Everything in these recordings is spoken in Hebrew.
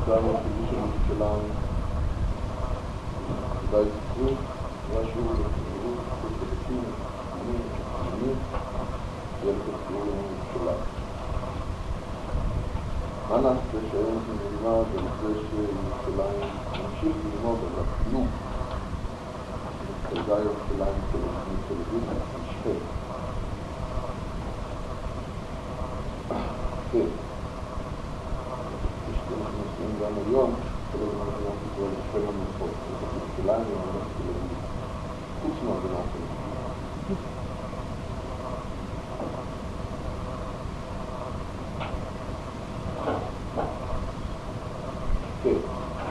עדיין החידוש של ירושלים, עדיין ספרות, משהו לחידוש, חודשים, שנים, ילד הסיור לירושלים. מה נעשה שהיום זה נלמד על זה שירושלים נמשיך ללמוד על הפילוג? מרכזי ירושלים טלוויזיה, משפט. כן. אנחנו נושאים גם היום, כל הזמן אנחנו קוראים לשם המלכות. זה ירושלים ומלך טלוויזיה. חוץ מהגנה טלוויזיה. כן.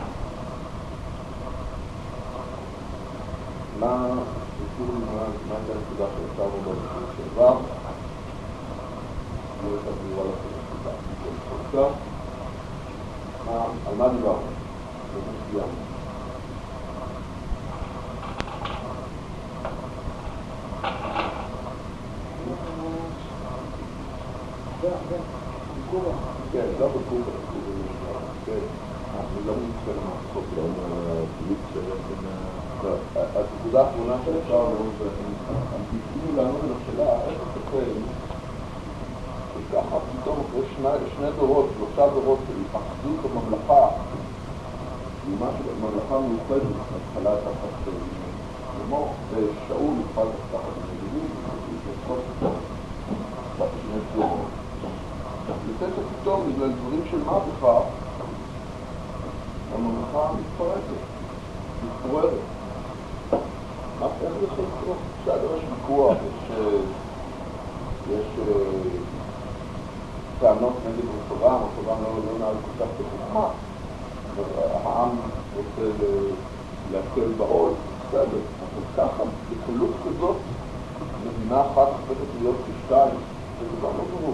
מה הייתה הנקודה שעצרנו בנושא שעבר? לא הייתה ברורה לכם הנקודה. עכשיו, על מה דיברנו? במה סיימנו? כן, זה בקובה. כן. אני לא מתחיל למעסוק לפליט הנקודה האחרונה שאפשר לראות הם תפקידו לענות על השאלה איך תתקל שככה פתאום אחרי שני דורות, 3 דורות של אחדות הממלכה ממלכה מיוחדת התחלה תחת שלמה ושאול יוכל תחת המגיבים ולספות שני דורות לפתע פתאום בגלל דברים של מהפכה הממלכה מתפרקת, מתפוררת. איך זה יכול לקרות? בסדר, יש ויכוח, יש טענות נגד רחבעם, רחבעם לא נהג כל כך בחוכמה, העם רוצה להקל בעול, בסדר, אבל ככה, בקלות כזאת, מדינה אחת הופכת להיות כשתיים, זה דבר לא ברור.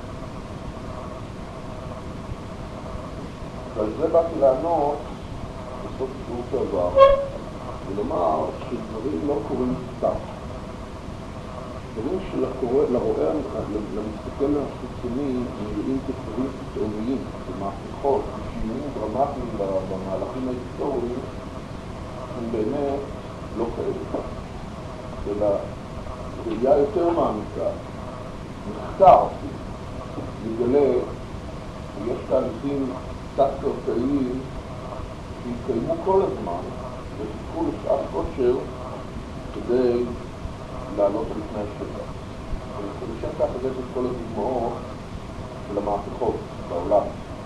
ועל זה באתי לענות בסוף שיעור שעבר ולומר שדברים לא קורים סתם. דברים שלרואה, למסתכל החיצוני, נראים כדברים פתאומיים, כמהפכות, כשינויים דרמטיים במהלכים ההיסטוריים, הם באמת לא כאלה. אלא ראייה יותר מעמיקה, מחקר, מגלה שיש תהליכים תת-קרקעיים שהתקיימו כל הזמן וחיכו לשעת כושר כדי לעלות לפני השטח. ולשם כך הבאתי את כל הדוגמאות של המהפכות בעולם.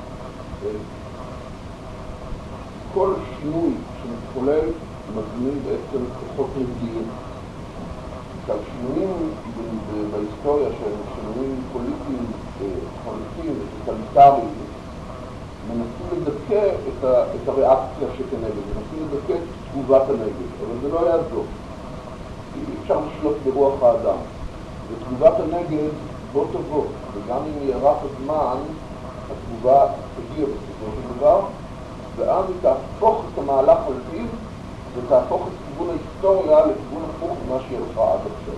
כל שינוי שמתחולל מזמין בעצם כוחות נגדיים. שינויים בהיסטוריה שהם שינויים פוליטיים, חריפים וטוטליטריים מנסים לדכא את הריאקציה שכנגד, מנסים לדכא את תגובת הנגד, אבל זה לא יעזור. אי אפשר לשלוט ברוח האדם. ותגובת הנגד בוא תבוא, וגם אם יארך הזמן, התגובה תגיע בסופו של דבר, ואז היא תהפוך את המהלך על פיו, ותהפוך את כיוון ההיסטוריה לכיוון הפוך ממה שהיא הלכה עד עכשיו.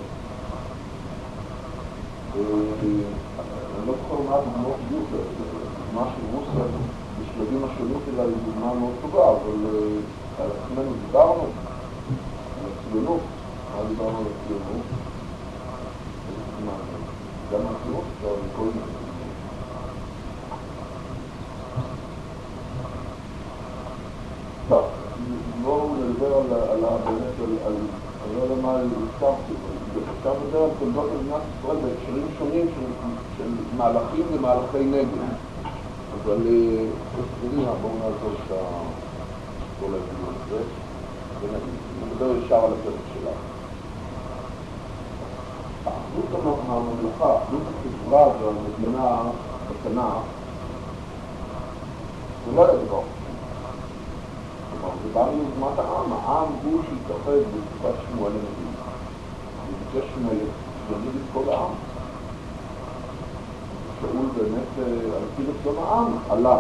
אני לא זוכר מה הדוגמאות בדיוק, מה של רוסיה בשלבים השונים שלה היא דוגמה מאוד טובה, אבל על עצמנו דיברנו, על הציונות, מה דיברנו על הציונות? איזה דוגמה? גם על הציונות אפשר לכל מיני. טוב, בואו נדבר באמת על אני לא יודע מה הזכרתי, אפשר לדבר על תולדות מדינת ישראל בהקשרים שונים של מהלכים ומהלכי נגד. אבל בואו נעזור את כל הדיון הזה ונדבר ישר על הפרק שלנו. האחדות הממלכה, האחדות החברה והמדינה בתנ"ך זה לא היה דבר. זה בא מיוזמת העם הוא שהתאחד בתקופת שמואל הנביא. וביקש שמואל להגיד את כל העם. שאול באמת על פי רצון העם עלה.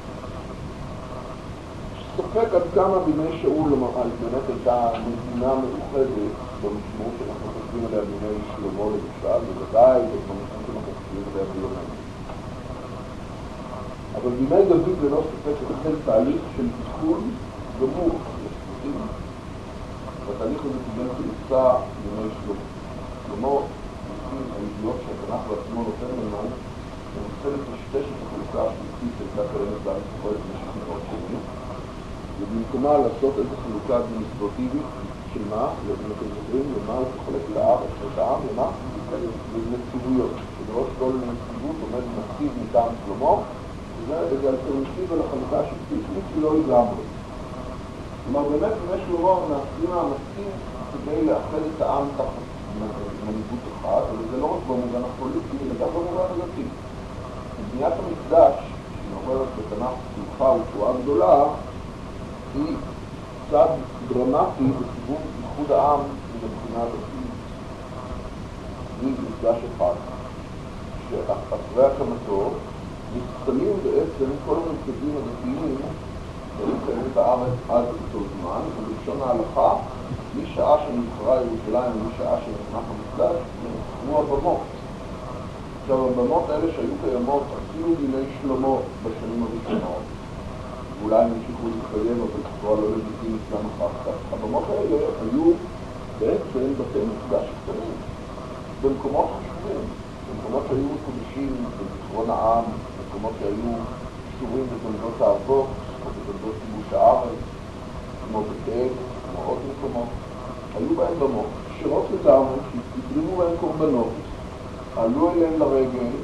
ספק עד כמה בימי שאול באמת הייתה מדינה מאוחדת במשמעות שאנחנו חושבים עליה בימי שלמה למשל, בוודאי במשמעות שאנחנו חושבים עליה בימינו. אבל בימי דוד ללא ספק החל תהליך של תיקון גמור לשפטים, והתהליך הזה קיבל תאוצה בימי שלמה. שלמה, לפי הידיעות שהתנ"ך בעצמו נותן לנו, הוא רוצה לטשטש את החלוקה השבטית שהייתה קיימת בארץ ישראל במשך מאות שנים, ובמקומה לעשות איזו חלוקה אדמיניסטרטיבית של מה, אתם זוכרים, למה הוא חולק לארץ, את העם, למה? לנציבויות. שבראש כל נציבות עומד נציב מטעם שלמה, וזה איזו אלטרנטיבה לחלוקה השבטית, לא לגמרי. כלומר, באמת בימי שלמה נעשים מאמצים כדי לאחד את העם תחת מנהיגות אחת, אבל זה לא רק במובן הפוליטי, אלא גם במובן הדתי. בניית המקדש, שמעוררת בתנ"ך שמחה ותרועה גדולה, היא צעד דרמטי בכיוון איחוד העם מבחינה דתית. היא מקדש אחד, שאחרי הקמתו נסתמים בעצם כל המרכזים הדתיים שהיו קיימים בארץ עד אותו זמן, ובלשון ההלכה, משעה שנבחרה ירושלים ומשעה שנחנך המקדש, נבחרו הבמות. עכשיו, הבמות האלה שהיו קיימות אפילו בימי שלמה בשנים הראשונות, ואולי הם המשיכו להתקיים, אבל בצורה לא לגיטימית גם אחר כך. הבמות האלה היו בעצם בתי מקדש קטנים, במקומות חשובים, במקומות שהיו מקודשים בזיכרון העם, במקומות שהיו קשורים בתולדות האבות, או בתולדות כיבוש הארץ, כמו בתל, כמו עוד מקומות. היו בהם במות, שירות לגמרי, שהקריבו בהם קורבנות, עלו אליהם לרגל,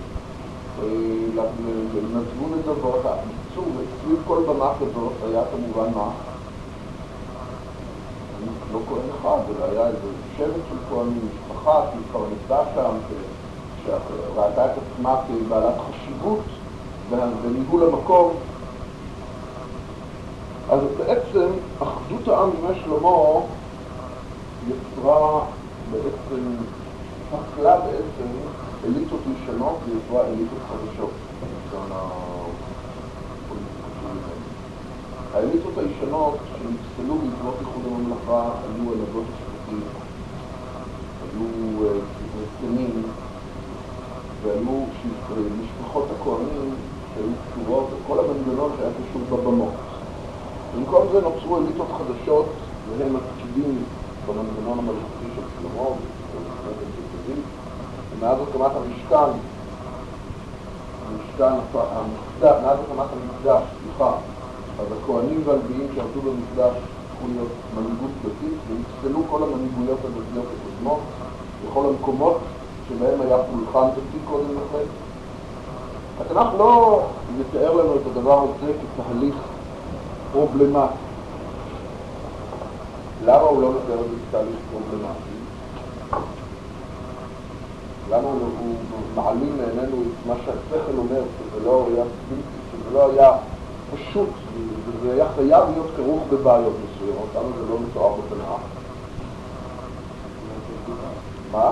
נצבו נדבות, ניצור, וסביב כל במה כזאת היה כמובן מה? לא כהן אחד, אלא היה איזה שבט של כהנים, משפחה שהתפרנסה שם, שראתה את עצמה כבעלת חשיבות בניהול המקום. אז בעצם אחדות העם בימי שלמה יצרה בעצם, פסלה בעצם אליטות ישנות ויצרה אליטות חדשות. האליטות הישנות שנפסלו בעקבות איחוד הממלכה היו הנהגות השבטים, היו זקנים, והיו משפחות הכהנים שהיו קשורות, וכל המנגנון שהיה קשור בבמות. במקום זה נוצרו אליטות חדשות, והם התפקידים במנגנון המלכותי של שלמה, ומאז הקמת המשכן, מאז הקמת המקדש, אז הכהנים והלוויים שעבדו במקדש הפכו להיות מנהיגות דתית, והצטלו כל המנהיגויות הדתיות הקודמות בכל המקומות שבהם היה פולחן דתי קודם לכן. התנ"ך לא מתאר לנו את הדבר הזה כתהליך פרובלמטי. למה הוא לא מתאר את זה כתהליך פרובלמטי? למה הוא מעלים מעינינו את מה שהשכל אומר, שזה לא היה פשוט, וזה היה חייב להיות כרוך בבעיות מסוימות, למה זה לא מתואר בתנ"ך? מה?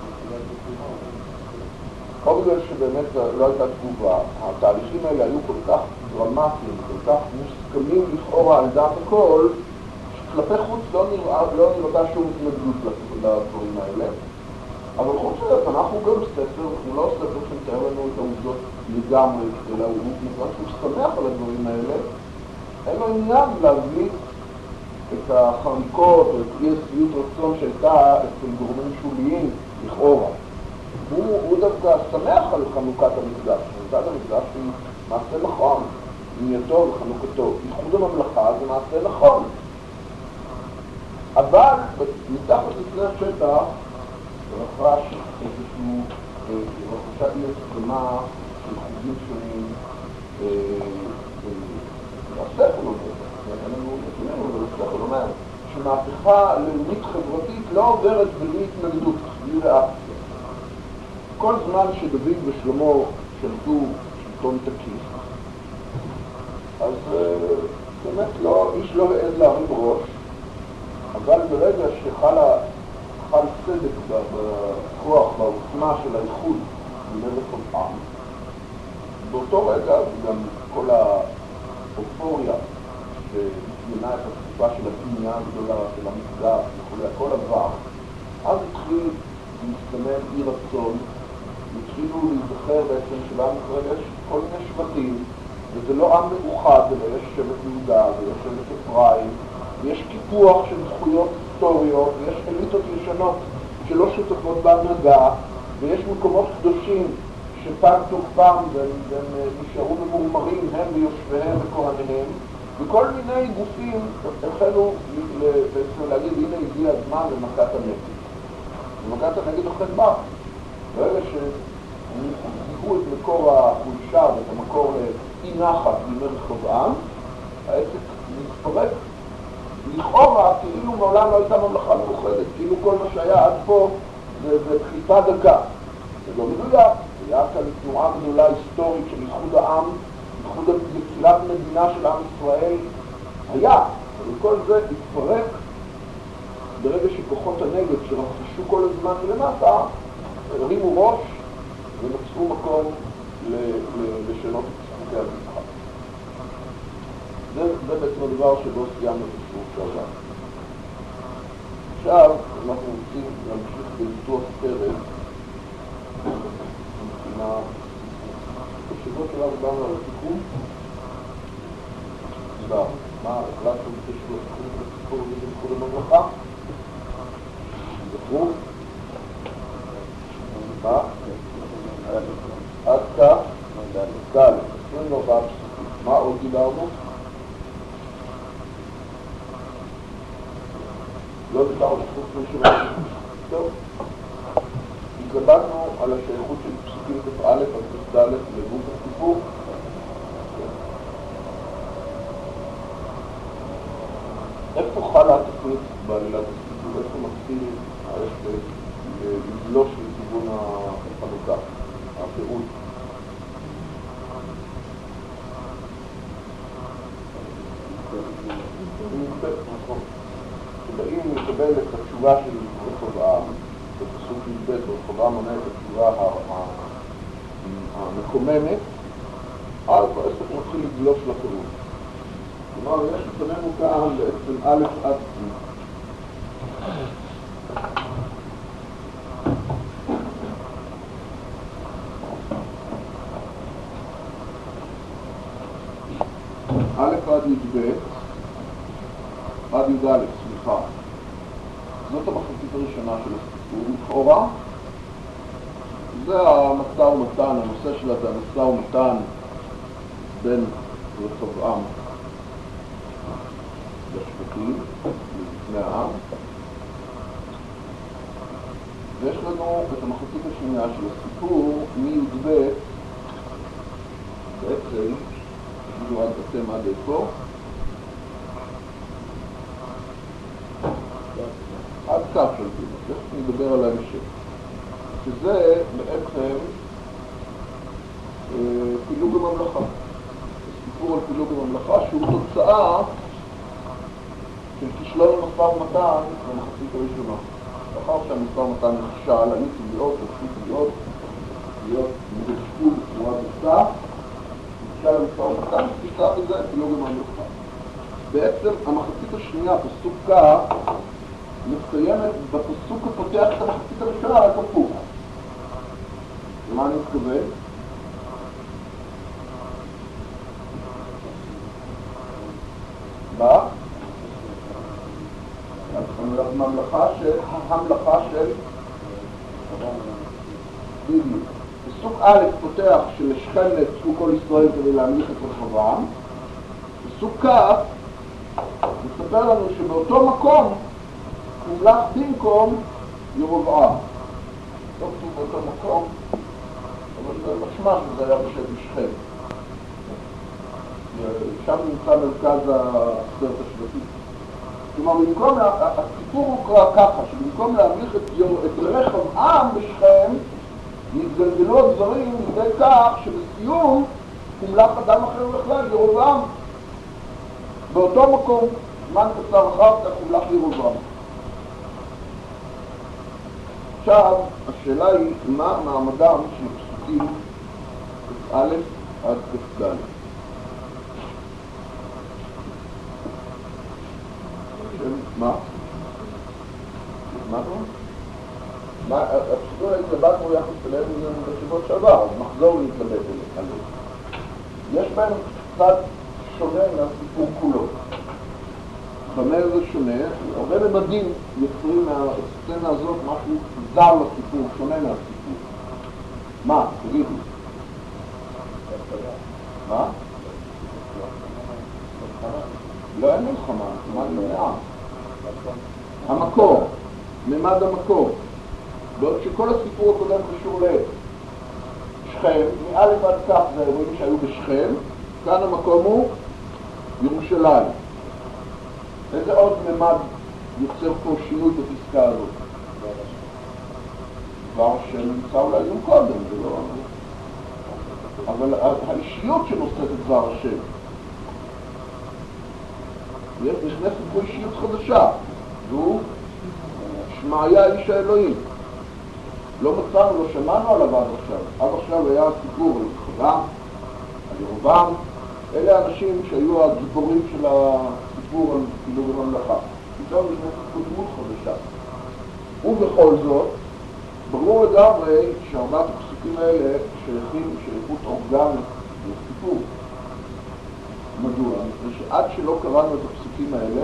או בגלל שבאמת לא הייתה תגובה, התהליכים האלה היו כל כך דרמטיים, כל כך מוסכמים לכאורה על דעת הכל, שכלפי חוץ לא נראתה שום התנגדות לדברים האלה. אבל חוץ לזה, אנחנו גם ספר, הוא לא ספר שמתאר לנו את העובדות לגמרי, אלא הוא נקרא שהוא שמח על הדברים האלה, אין לו עניין להביא את החריקות או את אי השביעות רצון שהייתה אצל גורמים שוליים לכאורה. הוא דווקא שמח על חנוכת המקדש. חנוכת המקדש היא מעשה נכון, בנייתו וחנוכתו. איחוד הממלכה זה מעשה נכון. אבל מתחת לפני השטח רחש איזשהו רכשה אי הסכמה של חוגים שונים והספר אומר שמהפכה לאומית חברתית לא עוברת בלי התנגדות, בלי ריאקציה. כל זמן שדוד ושלמה שלטו שלטון תקיף, אז באמת איש לא העז להרים ראש, אבל ברגע שחל צדק בכוח, בעוצמה של האיחוד במלך העם, באותו רגע, וגם כל האופוריה שתמנה את התקופה של הבנייה הגדולה של המקדש וכולי, הכל עבר, אז התחיל להסתמן אי רצון, התחילו להיזכר בעצם שבעם ישראל יש כל מיני שבטים, וזה לא עם מאוחד, אלא יש שבט יהודה, ויש שבט אפרים, ויש קיפוח של זכויות היסטוריות, ויש אליטות ישנות שלא שותפות בהנהגה, ויש מקומות קדושים שפג תוקפם והם נשארו ממורמרים, הם ויושביהם וכהניהם, וכל מיני גופים החלו בעצם להגיד, הנה הגיע הזמן למכת הנגד. ומכת הנגד אכן בא. ברגע שהם זיהו את מקור החולשה ואת המקור לאי נחת בימי רחבעם, העסק מתפרק. לכאורה, כאילו מעולם לא הייתה ממלכה מאוחדת, כאילו כל מה שהיה עד פה זה דחיפה דקה. זה לא מדויק, היה כאן תנועה גדולה היסטורית של ייחוד העם, ייחוד יצירת מדינה של עם ישראל היה, אבל כל זה התפרק ברגע שכוחות הנגד שרחשו כל הזמן למטה, הרימו ראש ומצאו מקום לשנות את חוקי המשחק. זה בעצם הדבר שבו סיימנו את השיעור שעבר. עכשיו אנחנו רוצים להמשיך בניתוח פרק מבחינה בשבוע שלנו באנו על התיקון. מה החלטנו בשבוע התיקון ובזכות הממלכה? זכרו? מה? עד כך? ד' 24 פסוקים. מה עוד דיברנו? לא דיברנו חוץ משהו. טוב. התלבטנו על השייכות של פסוקים כ"א עד כ"ד לגוף הסיפור. איפה חלה התוכנית בעלילת הסיפור? איפה מתחיל לגלוש לכיוון החלוקה, הפירוט? נכון. שבאים לקבל את התשובה של רחבעם, בפסוק י"ב, רחבעם עונה את התשובה המקוממת, אז העסק מתחיל לגלוש לפירוט. כלומר, יש לפנינו כאן בעצם א' עד ג'. א' עד י"ב, עד י"א, סליחה. זאת המחלקית הראשונה של הסיפור. לכאורה, זה המשא ומתן, הנושא שלה זה המשא ומתן בין רחבעם לשבטים, לפני העם. ויש לנו את המחלקית השנייה של הסיפור, מי"ב, בעצם, תגידו עד אתם עד איפה, עד כך של דימה, תכף נדבר על ההמשך. שזה בעצם פילוג הממלכה. הסיפור על פילוג הממלכה שהוא תוצאה של כישלון המשא ומתן במחצית הראשונה. לאחר שהמשא ומתן נכשל, אני תביעות, תביעות נגשקו בצורה גסה, נכשל המשא ומתן, תשלח את זה פילוג הממלכה. בעצם המחצית השנייה, פסוק כ', מסיימת בפסוק הפותח את המחצית הראשונה רק הפוך. למה אני מתכוון? מה? הממלכה של בדיוק. פסוק א' פותח שלשכם נעצרו כל ישראל כדי להמליך את רחבעם. פסוק כ' מספר לנו שבאותו מקום הומלך במקום ירבעם. לא כתוב באותו מקום, אבל זה משמע שזה היה בשבי שכם. שם נמצא מרכז הסרט השבטי. כלומר, הסיפור הוא קרא ככה, שבמקום להמליך את רחבעם בשכם, נתגלגלו הדברים לידי כך שבסיום הומלך אדם אחר בכלל, ירבעם. באותו מקום, זמן קצר אחר כך הומלך ירבעם. עכשיו, השאלה היא, מה מעמדם של פסוקים כ"א עד כ"ד? מה? מה? הפסוקים האלה התלבטנו יחד אליהם בשבוע שעבר, אז נחזור להתלבט עליהם. יש בהם קצת שונה מהסיפור כולו. במה זה שונה? הרבה ממדים יוצרים מהסצנה הזאת משהו זר לסיפור, שונה מהסיפור. מה? תגידו. מה? לא, אין מלחמה, מה נמנע? המקור, ממד המקור. בעוד שכל הסיפור הקודם קשור לשכם, מאלף עד כך זה האירועים שהיו בשכם, כאן המקום הוא ירושלים. איזה עוד ממד יוצר פה שינוי בפסקה הזאת? דבר שנמצא אולי יום קודם, זה לא... אבל האישיות שנושאת את דבר השם, נכנסת פה אישיות חדשה, והוא שמעיה איש האלוהים. לא מצאנו, לא שמענו עליו עד עכשיו. עד עכשיו היה סיפור על חזם, על ירובעם. אלה האנשים שהיו הגיבורים של הסיפור על פילוג הממלכה. פתאום נכנסת פה דמות חדשה. ובכל זאת, ברור לגמרי שארבעת הפסוקים האלה שייכים שייכות אורגנית לסיפור. מדוע? מפני שעד שלא קראנו את הפסוקים האלה,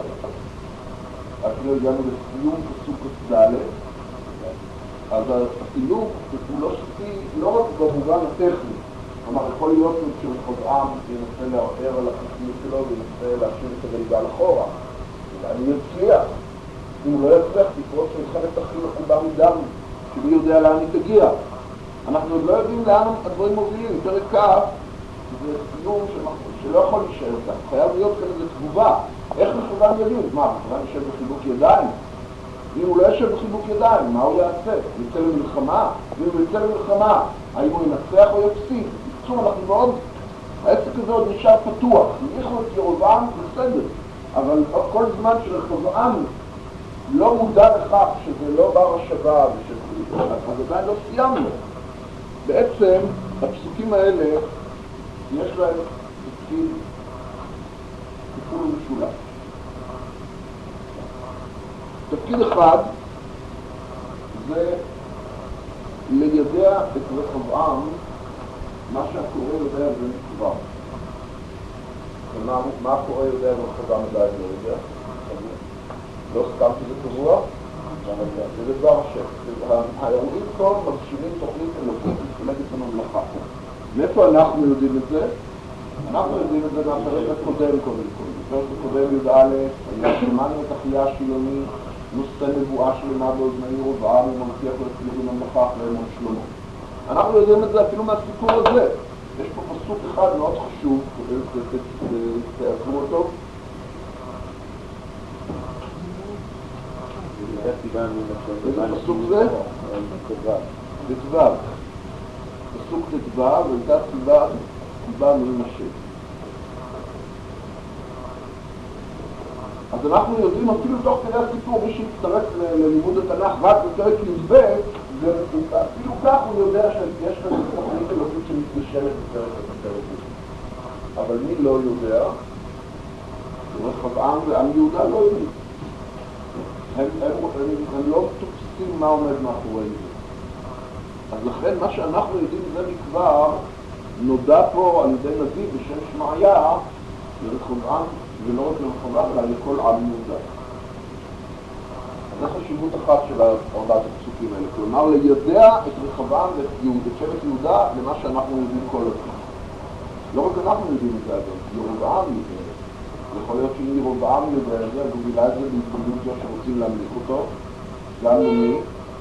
אפילו הגענו לסיום פסוק כ"ד, אז הפילוג הוא לא סופי, לא רק במובן הטכני. כלומר, יכול להיות שרחבעם ינסה לערער על החוקיות שלו וינסה להשאיר את הגלגל אחורה. אני יצליח. אם הוא לא יצליח, תפרוץ מלחמת אחים עקובה מדם, שמי יודע לאן היא תגיע. אנחנו עוד לא יודעים לאן הדברים מובילים. פרק כ' זה סיום שלא יכול להישאר כאן. חייב להיות כאן איזו תגובה. איך רחבעם יודעים? מה, רחבעם יושב בחיבוק ידיים? אם הוא לא יושב בחיבוק ידיים, מה הוא יעשה? יצא למלחמה? ואם הוא יצא למלחמה, האם הוא ינצח או יפסיד? בקיצור, אנחנו מאוד... העסק הזה עוד נשאר פתוח. יריחו את ירובעם בסדר. אבל כל זמן שרחבעם לא מודע לכך שזה לא בר השבה אז עדיין לא סיימנו. בעצם, הפסוקים האלה, יש להם תפקיד טיפול ומשולש. תפקיד אחד זה לידע את רחבעם מה שהקורא יודע זה כבר. מה הקורא יודע ורחבעם עדיין לא יודע? לא סתם שזה קבוע? זה דבר השם. האירועים פה מגשימים תוכנית אלוקית מפלגת הממלכה. מאיפה אנחנו יודעים את זה? אנחנו יודעים את זה מהפרק הקודם קודם כל. בפרק הקודם י"א, שמענו את אחיה השילוני, נושא נבואה שלמה באוזני ירובעם ומבטיח להצליח בממלכה אחרי מות שלמה. אנחנו יודעים את זה אפילו מהסיפור הזה. יש פה פסוק אחד מאוד חשוב, תעזרו אותו. איזה פסוק זה? ט"ו. פסוק ט"ו, והייתה סיבה ממשה. אז אנחנו יודעים אפילו תוך כדי הסיפור, מי שיצטרף ללימוד התנ"ך רק בפרק י"ב, אפילו כך הוא יודע שיש כאן תוכנית אלוקית שמתגשמת בפרק י"ב. אבל מי לא יודע? רחבעם ועם יהודה לא יודעים. הם לא תופסים מה עומד מאחורי זה. אז לכן מה שאנחנו יודעים זה מכבר נודע פה על ידי נביא בשם שמעיה לרחבעם, ולא רק לרחבעם אלא לכל עם יהודה. אז זו חשיבות אחת של ארבעת הפסוקים האלה, כלומר לידע את רחבעם ואת שבט יהודה למה שאנחנו יודעים כל הזמן. לא רק אנחנו יודעים את זה, אבל ירובעם יודע. יכול להיות שאם ירובעם יודע את זה, אז הוא גילה את זה בהתגלות זו שרוצים להמליך אותו, גם למי?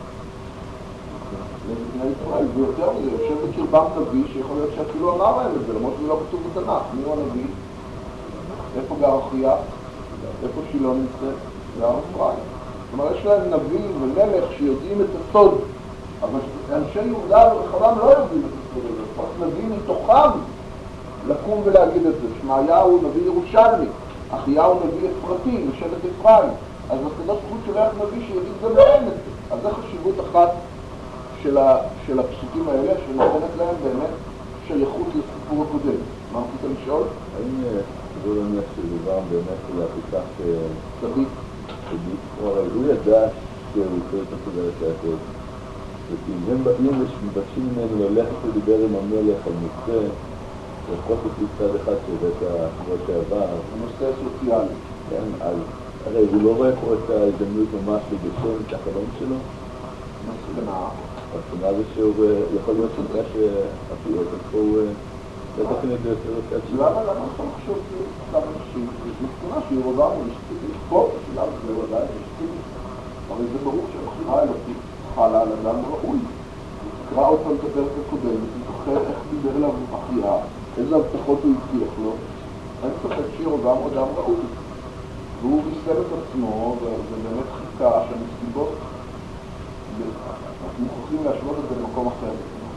לבני ישראל, ויותר מזה, יושב בקרבם נביא שיכול להיות שאפילו אמר להם את זה, למרות שזה לא כתוב בתנ"ך. מי הוא הנביא? איפה גר אחיה? איפה שילה נמצאת? גר אפרים. זאת אומרת, יש להם נביא ומלך שיודעים את הסוד, אבל אנשי יהודה ורחבעם לא יודעים את הסוד הזה. צריך נביא מתוכם לקום ולהגיד את זה. שמעיה הוא נביא ירושלמי, אחיה הוא נביא אפרתי, משבט אפרים. אז הקדוש ברוך הוא שולח נביא שיגיד גם להם את זה. אז זו חשיבות אחת של הפסוקים האלה, שנותנת להם באמת שייכות לסיפור הקודם. מה רצית לשאול? האם זה לא נניח שדובר באמת להפיסת צדיק? אבל הוא ידע שהוא צריך את הסודרת לעשות. אם הם מבקשים ממנו ללכת לדבר עם המלך על נושא, לפחות לפי צד אחד שהבאת השבוע שעבר. הנושא הסוציאלי. כן, אז הרי הוא לא רואה פה את ההזדמנות ממש לגשם את החלום שלו? מסכנה. הבחינה זה שהוא יכול להיות שומע שאפילו פה הוא בטח נדע יותר יותר שלו. למה אתה חושב כמה אנשים? זה מסכנה שהיא רובם לכפור בשלב זה ודאי אשתית. הרי זה ברור שהבחירה האלוקית חלה על אדם ראוי. תקרא עוד פעם את הפרק הקודם, ותזכר איך דיבר אליו אחיה, איזה הבטחות הוא הבטיח לו. אין ספק שהיא רובם אדם ראוי. והוא ריסל את עצמו, וזה באמת חיכה שהנסיבות, אנחנו מוכרחים להשוות את זה למקום אחר.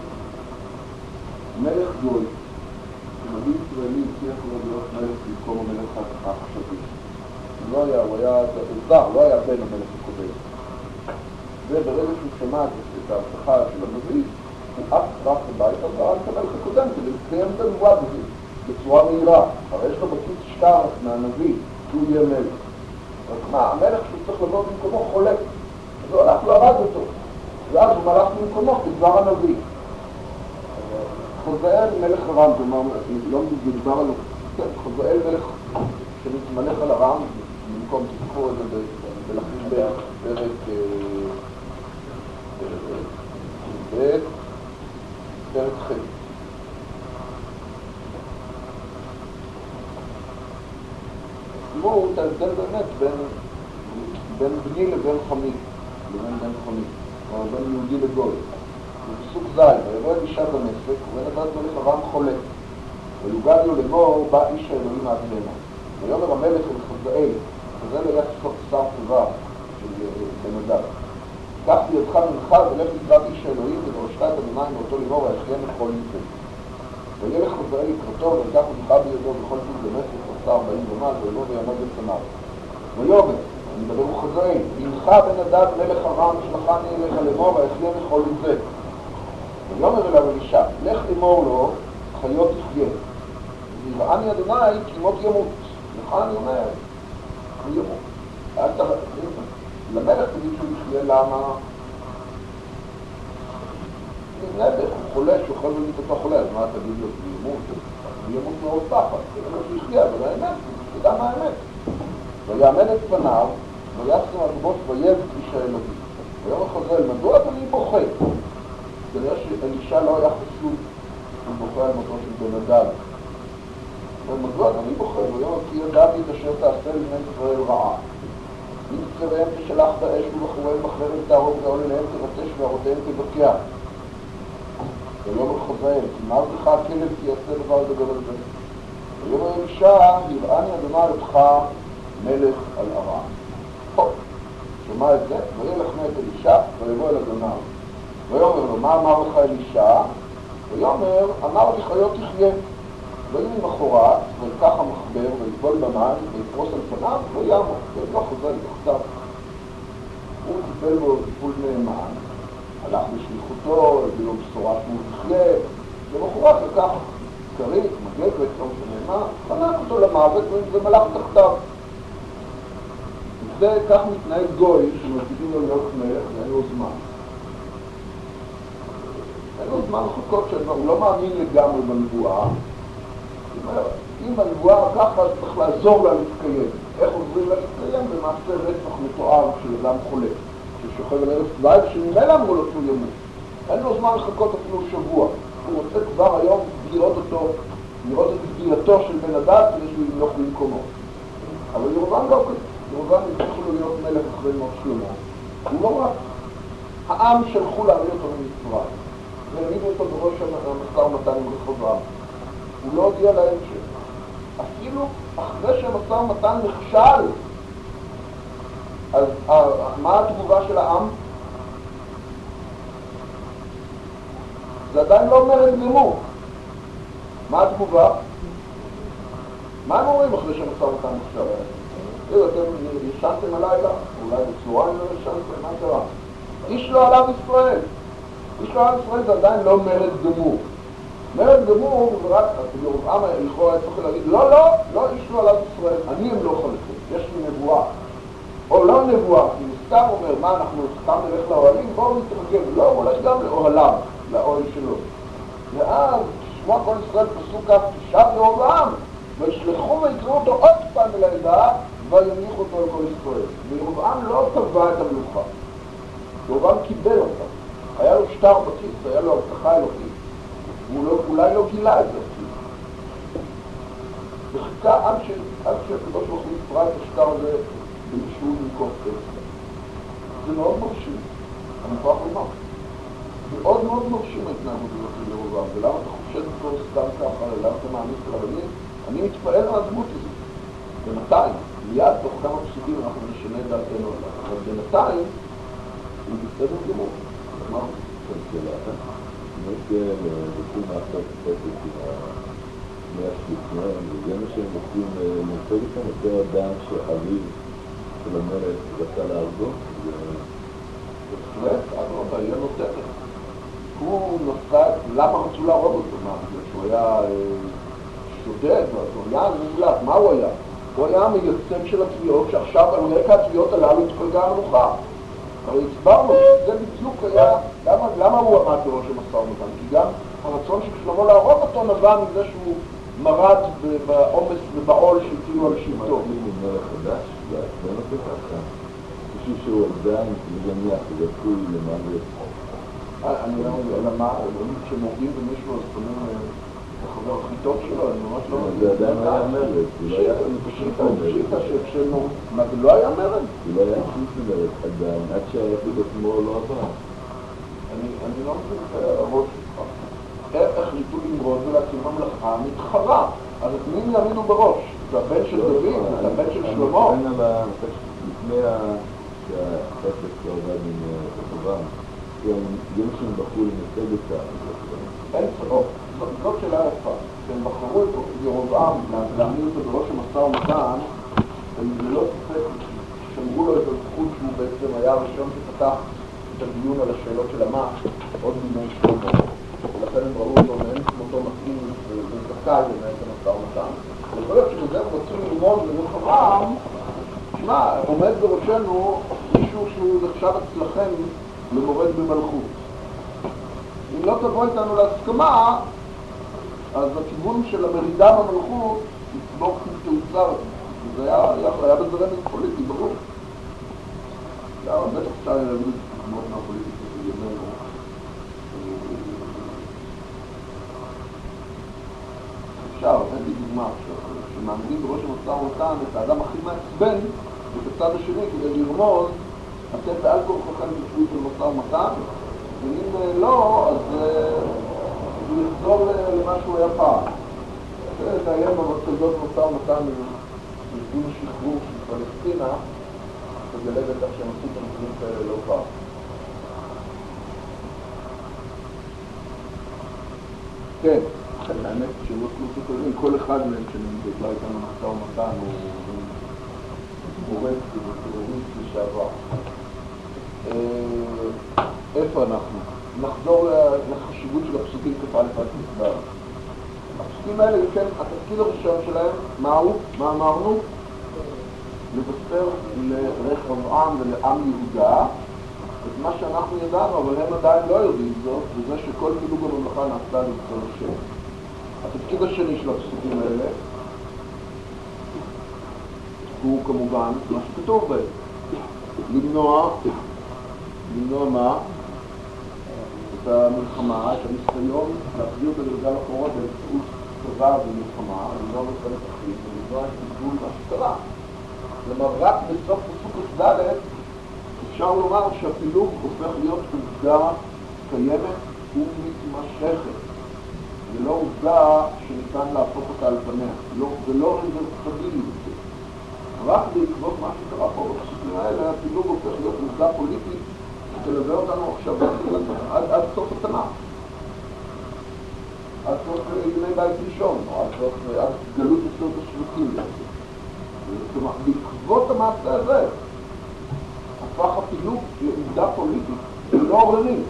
מלך גוי, שנביא ישראלי הצליח לו להיות מלך במקום המלך העכשווי. הוא היה זר, לא היה בן המלך הקודם. וברגע שהוא שמע את ההבטחה של הנביא, הוא אף רח הביתה וראה את המלך הקודם כדי לקיים את הנבואה בזה בצורה מהירה. הרי יש לו בכיס שטר מהנביא שהוא יהיה מלך. אז מה, המלך שהוא צריך לבוא במקומו חולה, אז הוא הלך להרג אותו, ואז הוא מלך במקומו כדבר הנביא. חזאל מלך ארם, לא מדבר על חזאל מלך שמתמלך על ארם, במקום תזכור את זה בלכין פרק ח'. תראו את ההבדל באמת בין בני לבין חמי, או בין יהודי לגוי. בפסוק ז', ויבוא אל אישה דמשק, ונתת מלך ארם חולה. ויוגד לו לאמור, בא איש האלוהים עד המה. ויאמר המלך אל חזאל, חזאל היה שר טובה של בן אדם. קח בידך ממך ולך לקראת איש האלוהים ודרשת את המים מאותו לאמור ויחיה מכל יפה. וילך חזאל לקראתו ויקח ממך בידו בכל פי דמשק ועשה 40 ומעל ויבוא ויעמוד בפניו. ויאמר, אני מדבר הוא חזאל, הנך בן אדם מלך ארם שלחני אליך לאמור ויחיה מכל יפה. ויאמר אליו אלישע, לך לאמור לו חיות יחיה. ויראני אדוני כי מות ימות. לך אני אומר, הוא ימות. אל תראה, למלך תגיד שהוא יחיה, למה? נדך, הוא חולה, שהוא יכול להגיד אותו חולה, אז מה תגיד לו? הוא ימות מאוד פחד, זה לא שיחיה, אבל האמת, תדע מה האמת. ויעמד את פניו, וישם הגבות ויבט איש האלוהים. ויאמר חזאל, מדוע אדוני בוכה? כנראה שאלישע לא היה חשוב שהוא בוכה על מותו של בן אדם. ומדוע אדוני בוכה? ויאמר כי ידעתי את אשר תעשה לבני ישראל רעה. אם תצוויהם תשלח באש ובחוריהם בחרב תהרוג ועול אליהם תבטש וערותיהם תבקע. ויאמר חזאל, כי מה לך הכלב כי יעשה דבר גדול על זה. ויאמר אלישע, יראני אדוני אותך מלך על ארם. שמע את זה, וילך מת אלישע ויבוא אל אדוני. ויאמר לו, מה אמר לך אלישע? ויאמר, אמר לי חיות תחיה. ויהי למחרת, ויקח המחבר, ויטבול במים, ויפרוס על פניו, וימות, ולא חזאל תחתיו. הוא טיפל בו טיפול נאמן, הלך בשליחותו, הביא לו בשורה שהוא תחיה, למחרת לקח כרית, מגבת, לא משנה מה, חנק אותו למוות, וזה מלך תחתיו. וזה כך מתנהג גוי, שמציגים לו להיות מלך, ואין לו זמן. אין לו זמן לחכות שהוא לא מאמין לגמרי בנבואה. אם הנבואה ככה, אז צריך לעזור לה להתקיים. איך עוזרים לה להתקיים? במעשה רצח מתואר של אדם חולה, ששוכב על ערש דווי, ושממילא אמרו לו שהוא ימות. אין לו זמן לחכות אפילו שבוע. הוא רוצה כבר היום לראות את גדילתו של בן אדם, כדי שהוא ימלוך במקומו. אבל ירבעם לא כזה. ירבעם הצליחו לו להיות מלך אחרי מות שלמה. הוא לא רק. העם שלחו להביא אותו ממצרים. והעמידו אותו בראש המשא ומתן עם רחבעם. הוא לא הודיע להם אפילו אחרי שהמשא ומתן נכשל, אז מה התגובה של העם? זה עדיין לא מרד גמור. מה התגובה? מה הם אומרים אחרי שהמשא ומתן נכשל? תראו, אתם ישנתם הלילה, אולי בצהריים לא ישנתם, מה קרה? איש לא עליו ישראל. איש לא עליו ישראל זה עדיין לא מרד גמור. מרד גמור, ורק ירבעם לכאורה צריך להגיד, לא איש לא עליו ישראל, אני הם לא חלקים, יש לי נבואה. או לא נבואה, כי מסתם אומר, מה אנחנו סתם נלך לאוהלים? בואו נתרגל, לא, הוא הולך גם לאוהליו, לאוהל שלו. ואז, שמוע כל ישראל פסוק כך, תשב ירבעם, וישלחו ויקראו אותו עוד פעם אל העדה, ויניחו אותו לכל ישראל. וירבעם לא טבע את המלוכה. ירבעם קיבל אותה. היה לו שטר בכיס, היה לו הבטחה אלוקית. והוא אולי לא גילה את זה. וחיכה עד שהקדוש ברוך הוא יפרע את השטר הזה ביישוב מקום כסף. זה מאוד מרשים, אני מוכרח לומר. מאוד מאוד מרשים ההתנהגות הזאת של ירבעם. ולמה אתה חושד אותו סתם ככה, למה אתה מאמין כרבנים? אני מתפעל מהדמות הזאת. בינתיים, מיד תוך כמה פסוקים אנחנו נשנה את דעתנו עליו. אבל בינתיים, הוא בסדר גמור. מה? שאלה, יש רוצים לעשות פסק מהשליטים, וזה מה שהם רוצים לנצג איתם, יותר אדם שאביו של המלך רצה להרגו. בהחלט, אדרבה, יהיה לו תכף. הוא נפרד, למה רצו להרוג אותו? מה? בגלל שהוא היה שודד, הוא היה נמלט, מה הוא היה? הוא היה מייצג של התביעות, שעכשיו על רקע התביעות הללו התפלגה המלוכה. הרי הסברנו שזה בדיוק היה, למה הוא עמד בראש המשא ומתן? כי גם הרצון של שלמה להרוג אותו נבע מזה שהוא מרד בעומס ובעול שהטילו על שלטו. מלך חדש, זה לא ככה. חושב שהוא עדיין מגניח, זה עשוי למעלה. אני לא יודע, מה, כשמורגים במישהו אז פונים לחבר הכי טוב שלו, אני ממש לא מבין. זה עדיין לא היה מרד, פשיטה שכשנו, מה זה לא היה מרד? זה לא היה שום מרד עדיין, עד שהיחיד עצמו לא עבר. אני לא מבין את הראש שלך. איך החליטו למרוד ולהקים ממלכה מתחרה? אז את מי יעמידו בראש? זה הבן של דוד, זה הבן של שלמה. לפני שהחפץ לא עבד עם חטובם, זה מה שהם בחרו לנצג את אין סוף, זאת שאלה יפה. כשהם בחרו את ירבעם להעמיד אותו בראש המשא ומתן, הם ללא ספק שמרו לו את הזכות שהוא בעצם היה הראשון שפתח את הדיון על השאלות של המה עוד בימי שלמה. ולכן הם ראו אותו מעין כמותו מתאים וזכאי לנהל את המשא ומתן. ויכול להיות שבזה הם רצו ללמוד לרחבעם, שמע, עומד בראשנו מישהו שהוא נחשב אצלכם למורד במלכות. אם לא תבוא איתנו להסכמה, אז הכיוון של המרידה במלכות יצבור כתאוצר. וזה היה בזה רמז פוליטי, ברור. בטח אפשר להגיד דוגמאות מהפוליטיקה של ימינו. אפשר, אין לי דוגמה שמעמדים בראש המשא ומתן את האדם הכי מעצבן ובצד השני כדי לרמוז אתם בעל כורחכם תשבו את המשא ומתן, ואם לא, אז הוא יחזור למה שהוא היה פעם. זה היה בתולדות משא ומתן ארגון השחרור של פלסטינה, וגלה בטח שהם עשו את המקרים כאלה לא פעם. כן, האמת שלא כלוסות כלבים, כל אחד מהם שנמצא איתנו משא ומתן הוא מורד וטרוריסט לשעבר. איפה אנחנו? נחזור לחשיבות של הפסוקים כפעל אחד מסבר. הפסוקים האלה, כן, התפקיד הראשון שלהם, מהו? מה אמרנו? לבשר לרחבעם ולעם יהודה את מה שאנחנו ידענו, אבל הם עדיין לא יודעים זאת, וזה שכל פילוג הממלכה נעשה לבשר השם. התפקיד השני של הפסוקים האלה הוא כמובן מה שכתוב בהם. למנוע מה? את המלחמה, את הניסיון להחזיר בגלגל אחורה באמצעות צבא ומלחמה, למנוע מלחמת אחים, ולמנוע את גידול מה שקרה. כלומר, רק בסוף פסוק ד' אפשר לומר שהפילוג הופך להיות עובדה קיימת ומתמשכת, ולא עובדה שניתן להפוך אותה על פניה, ולא רברסביליות. רק בעקבות מה שקרה פה בפסוקים האלה, הפילוג הופך להיות עובדה פוליטית שתלווה אותנו עכשיו עד סוף התנ"ך. עד סוף ימי בית ראשון, או עד גלות עשרת השבטים. כלומר, בעקבות המעשה הזה, הפך הפילוג לעובדה פוליטית, ולא עוררין.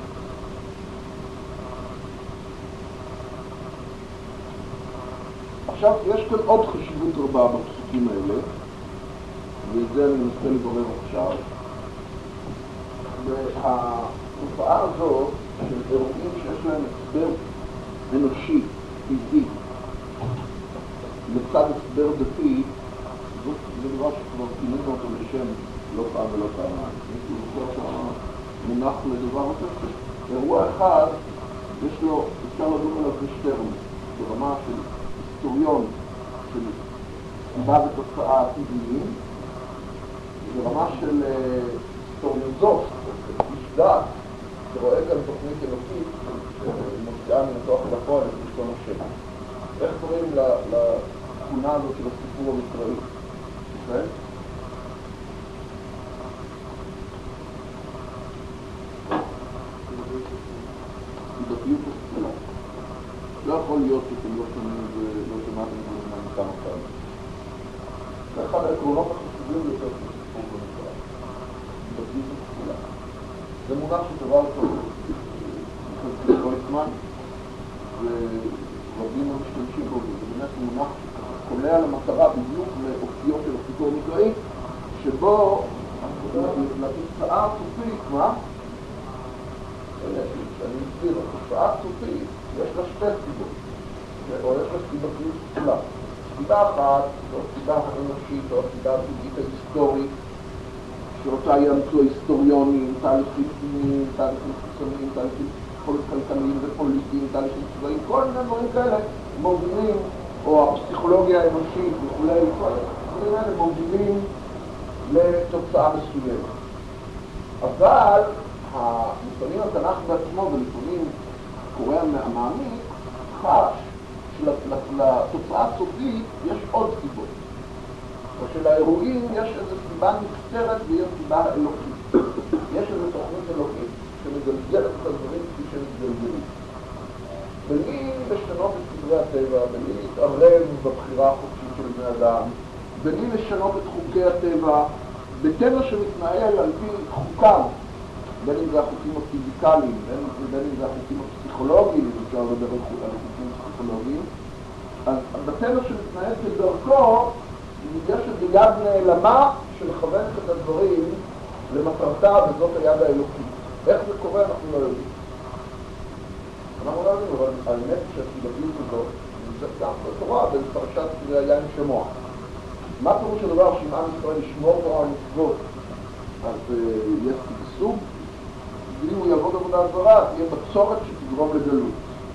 עכשיו, יש כאן עוד חשיבות רבה בפסוקים האלה, ואת זה אני מנסה לברר עכשיו. והתופעה הזאת של אירועים שיש להם הסבר אנושי, טבעי לצד הסבר דתי, זה דבר שכבר פינינו אותו לשם לא פעם ולא פעמיים. הייתי זוכר שהמונח לדבר הזה, אירוע אחד, יש לו, אפשר לדון עליו בשטרן, ברמה של היסטוריון, של סיבה ותוצאה טבעיים, ברמה של היסטוריוזוף, איש דת, שרואה גם תוכנית אלוקית, שמוציאה מן הכוח לפועל את לשון השם. איך קוראים לתכונה הזאת של הסיפור המקראי? כן? סיבתיות השכלה. לא יכול להיות שאתם לא שומעים ולא שמעתם את כמה פעמים. זה אחד העקרונות החשובים ביותר של הסיפור במקרא. סיבתיות השכלה. זה מונח שטבע אותו קרויצמן, ורבים המשתמשים בו, זה באמת מונח שקולע למטרה בדיוק לאופיו של הסיפור המקראי, שבו לתוצאה הסופית, מה? אני מסביר, לתוצאה הסופית יש לה שתי סיבות, או יש לה סיבתיות כולה. סיבה אחת, זו הסיבה האנושית או הסיבה הטבעית ההיסטורית, שאותה יאמצו היסטוריונים, תהליכים פנימיים, תהליכים חיצוניים, תהליכים כלכליים ופוליטיים, תהליכים צבאיים, כל מיני דברים כאלה מובילים, או הפסיכולוגיה האנושית וכולי, כל הדברים האלה מובילים לתוצאה מסוימת. אבל לפעמים התנ"ך בעצמו ולפעמים קורא המעמיק חש שלתוצאה הסופית יש עוד סיבות. או שלאירועים יש איזו סיבה נפטרת והיא הסיבה האלוקית. יש איזו תוכנית אלוקית שמגלגלת את הדברים כפי שמתגלגלים. בלי לשנות את סדרי הטבע, בלי להתערב בבחירה החופשית של בני אדם, בלי לשנות את חוקי הטבע, בטבע שמתנהל על פי חוקיו, בין אם זה החוקים הפיזיקליים, בין אם זה החוקים הפסיכולוגיים, אפשר לדבר על חוקים פסיכולוגיים, אז בטבע שמתנהל כדרכו, יש איזו יד נעלמה שמכוונת את הדברים למטרתה, וזאת היד האלוקית. איך זה קורה אנחנו לא יודעים. אנחנו לא יודעים, אבל האמת שהסיבתיות הזאת נמצאת גם בתורה, בפרשת יין שמוע. מה פירוש הדבר שאם עם ישראל ישמור תורה ומצוות, אז יש סוג, ואם הוא יעבוד עבודה זרה, תהיה בצורת שתגרום לגלות.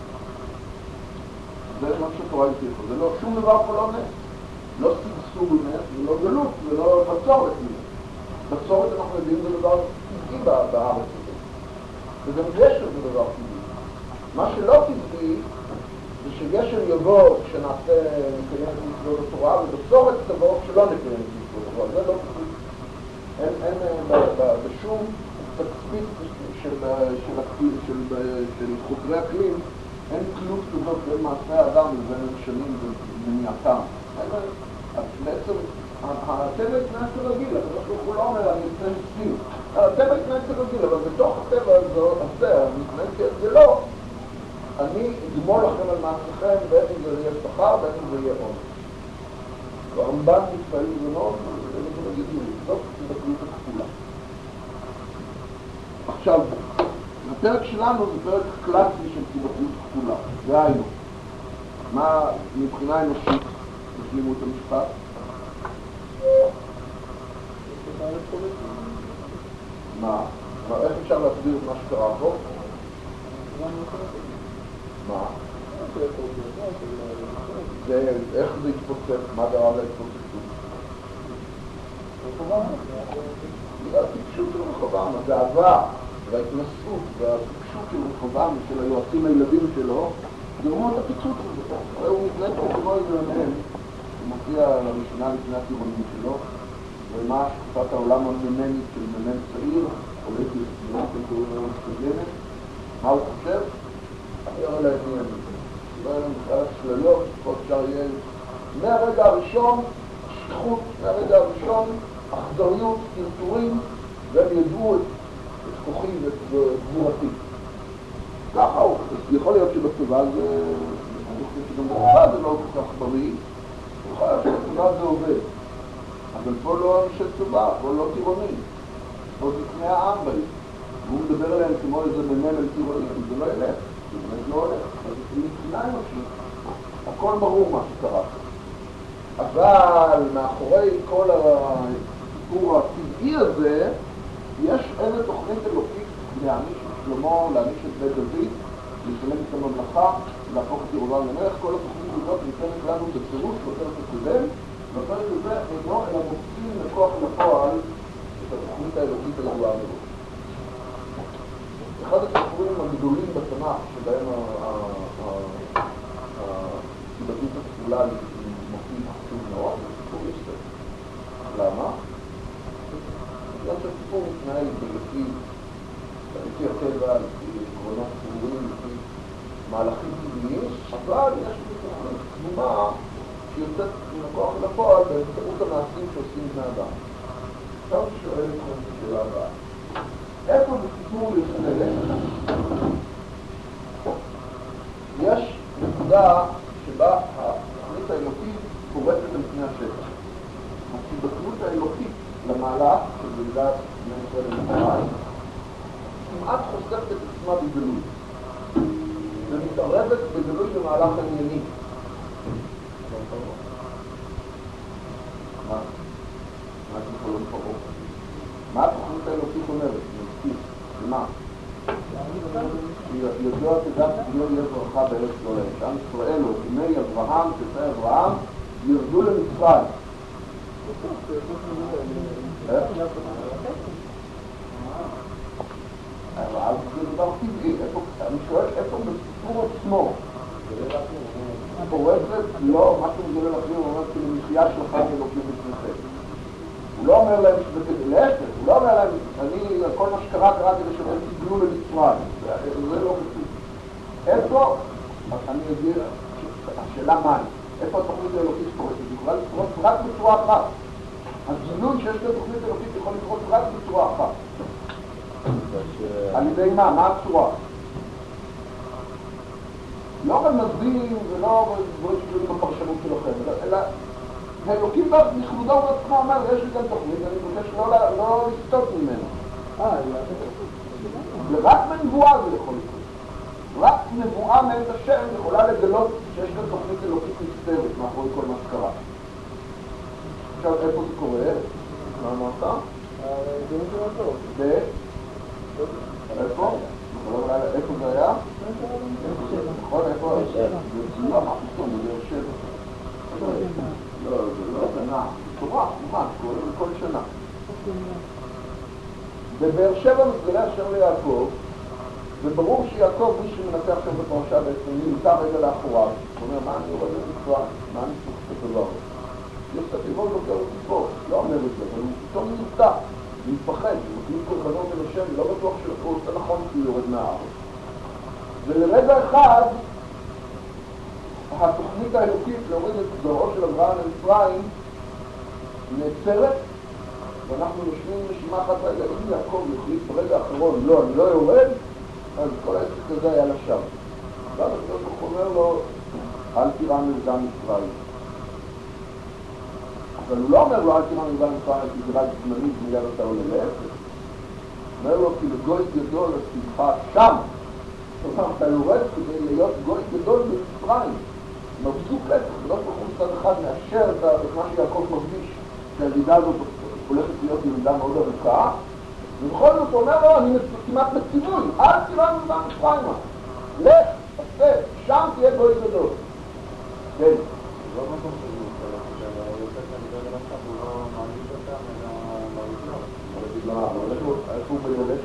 זה מה שתורה הבטיחה. זה לא, שום דבר פה לא נס. לא סוג נס, ולא גלות, ולא בצורת נס. בצורת אנחנו יודעים זה דבר טבעי בארץ הזאת. וגם גשם זה דבר טבעי. מה שלא טבעי זה שגשם יבוא כשנעשה נקיים את מצוות התורה, ובצורת תבוא כשלא נקיים את מצוות התורה. זה לא טבעי. אין בשום תצפית של חוקרי אקלים, אין תלות כזאת בין מעשי האדם ובין המשנים ומניעתם. אז בעצם הטבע התנהג כרגיל, הוא לא אומר אני אצא מסביר. הטבע התנהג כרגיל, אבל בתוך הטבע הזה, מתנהג כהרגלו, אני אגמול לכם על מעשיכם, בין אם זה יהיה שכר, בין אם זה יהיה עונש. והרמב"ן מתפעל בזונות, זה יגידו לי, זאת סיבתיות הכפולה. עכשיו, הפרק שלנו זה פרק קלאסי של סיבתיות כפולה. והיינו, מה מבחינה אנושית משלימו את המשפט? מה? איך אפשר להסביר את מה שקרה פה? מה? איך זה התפוצץ? מה גרם להתפוצצות? זה הטיפשות של רחבעם, הגאווה וההתנסות והטיפשות של רחבעם ושל היועצים הילדים שלו גרמו את הפיצוץ הזה. הרי הוא מתנהג פה כמו איזה מהם, הוא מופיע לראשונה לפני הטירונים שלו, ומה שתקופת העולם הממנית של ממנ צעיר, הולך לסביבה של קוראים היום סגנת, מה הוא חושב? אני אראה להבין את זה. לא היה לנו בכלל השללות, פה אפשר יהיה מהרגע הראשון, שכחות, מהרגע הראשון, אכזריות, טרטורים, והם ידעו את כוחי ואת גבורתי. ככה הוא, יכול להיות שבצבא זה, אני חושב שגם בצבא זה לא כל כך בריא, יכול להיות שבצבא זה עובד. אבל פה לא אנשי צבא, פה לא טירונים, פה זה קנה העם בהם. והוא מדבר עליהם כמו איזה ממל טירונים, זה לא ילך, זה באמת לא הולך. אז מבחינה אנושית, הכל ברור מה שקרה. אבל מאחורי כל הסיפור הטבעי הזה, יש איזו תוכנית אלוקית להעניש את שלמה, להעניש את בית דוד, לשלם את הממלכה, להפוך את ירובעם למלך. כל התוכנית הזאת ניתנת לנו בפירוש בפרק הקודם. בפרק הזה אינו אלא מוצאים לכוח לפועל את התוכנית האלוקית על ירובעם מראש. אחד הסיפורים הגדולים בתנ"ך שבהם הסיבתית הכפולה היא מופיע חשוב מאוד, זה סיפור יוסף. למה? בגלל שהסיפור מתנהל לפי הטבע, לפי עקרונות ציבוריים, לפי מהלכים טבעיים, אבל יש תוכנית קדומה שיוצאת מן הכוח אל הפועל באמצעות המעשים שעושים בני אדם. עכשיו שואל אתכם את השאלה הבאה. איפה בסיפור יוסף יש נקודה שבה התוכנית האלוקית פורצת על פני השטח? הסיבתיות האלוקית למהלך של ילידת בני ישראל למצרים כמעט חושפת את עצמה בגלוי ומתערבת בגלוי במהלך הענייני. מה אתם יכולים לפרוק? מה התוכנית האלוקית אומרת? נזכיר, למה? שידוע תדעת לא יהיה ברכה בארץ לא להם. שעם ישראל או בני אברהם, תצא אברהם, ירדו למצרים. אז זה דבר טבעי. אני שואל איפה בסיפור עצמו פורצת, לא, מה שהוא מגלה לכם, הוא אומר כאילו מחיה שלך אלוקים בפניכם. הוא לא אומר להם שזה כדי להפך, הוא לא אומר להם, כל מה שקרה כדי שהם תגלו למצרים. זה לא כתוב. איפה, אני אגיד, השאלה מה היא? איפה התוכנית האלוקית פורצת? היא יכולה לפרוץ רק בצורה אחת. הגילוי שיש לתוכנית האלוקית יכול לפרוץ רק בצורה אחת. על ידי מה? מה הצורה? לא במזים ולא בדברים שקוראים בפרשנות שלכם, אלא האלוקים בכבודו ובעצמו אומר, יש לי כאן תוכנית, אני מבקש לא לסטות ממנו. ורק בנבואה זה יכול לקרות. רק נבואה מאת השם יכולה לגלות שיש כאן תוכנית אלוקית מסתרת מאחורי כל מה שקרה. עכשיו, איפה זה קורה? מה אמרת? זה לא קורה טוב. איפה? איפה זה היה? נכון, איפה? לא, מה פתאום, זה באר שבע. לא, זה לא שנה. תורה, ממש, כל שנה. בבאר שבע מתגלה השם ליעקב, וברור שיעקב, מי שמנתח שם בפרשה בעצם, נמצא רגע לאחוריו. זאת אומרת, מה אני יורד למצרים? מה אני צריך את הדבר? יוסף יבוא לוקר לציפור, לא אומר את זה, אבל הוא פתאום נמצא, מתפחד, הוא מקליט קורבנות אל השם, לא בטוח שהוא עושה נכון כי הוא יורד מהארץ. ולרגע אחד, התוכנית האלוקית להוריד את זרעו של אברהם למצרים נעצרת, ואנחנו נושמים נשימה אחת רגע, אם יעקב יחליט ברגע האחרון, לא, אני לא יורד, אז כל העסק הזה היה לשווא. ואז הוא אומר לו, אל תירא מרדה מצרים. אבל הוא לא אומר לו, אל תירא מרדה מצרים, כי זה רק זמנית מיד אתה עולה להפך. הוא אומר לו, כי לגוי גדול לשמחה שם. זאת אומרת, אתה יורד כדי להיות גוי גדול במצרים. מבזוק לפך, ולא פחות צד אחד מאשר את מה שיעקב מרגיש, שהירידה הזאת הולכת להיות ירידה מאוד ארוכה, ובכל זאת הוא אומר לו, אני כמעט בציווי, אל תירא מרדה מצרימה. לך, עשה, שם תהיה גוי גדול. כן. לא מקום שזה יוצא כנראה למצב, הוא לא מעמיד אותם, אלא לא איפה הוא מגלה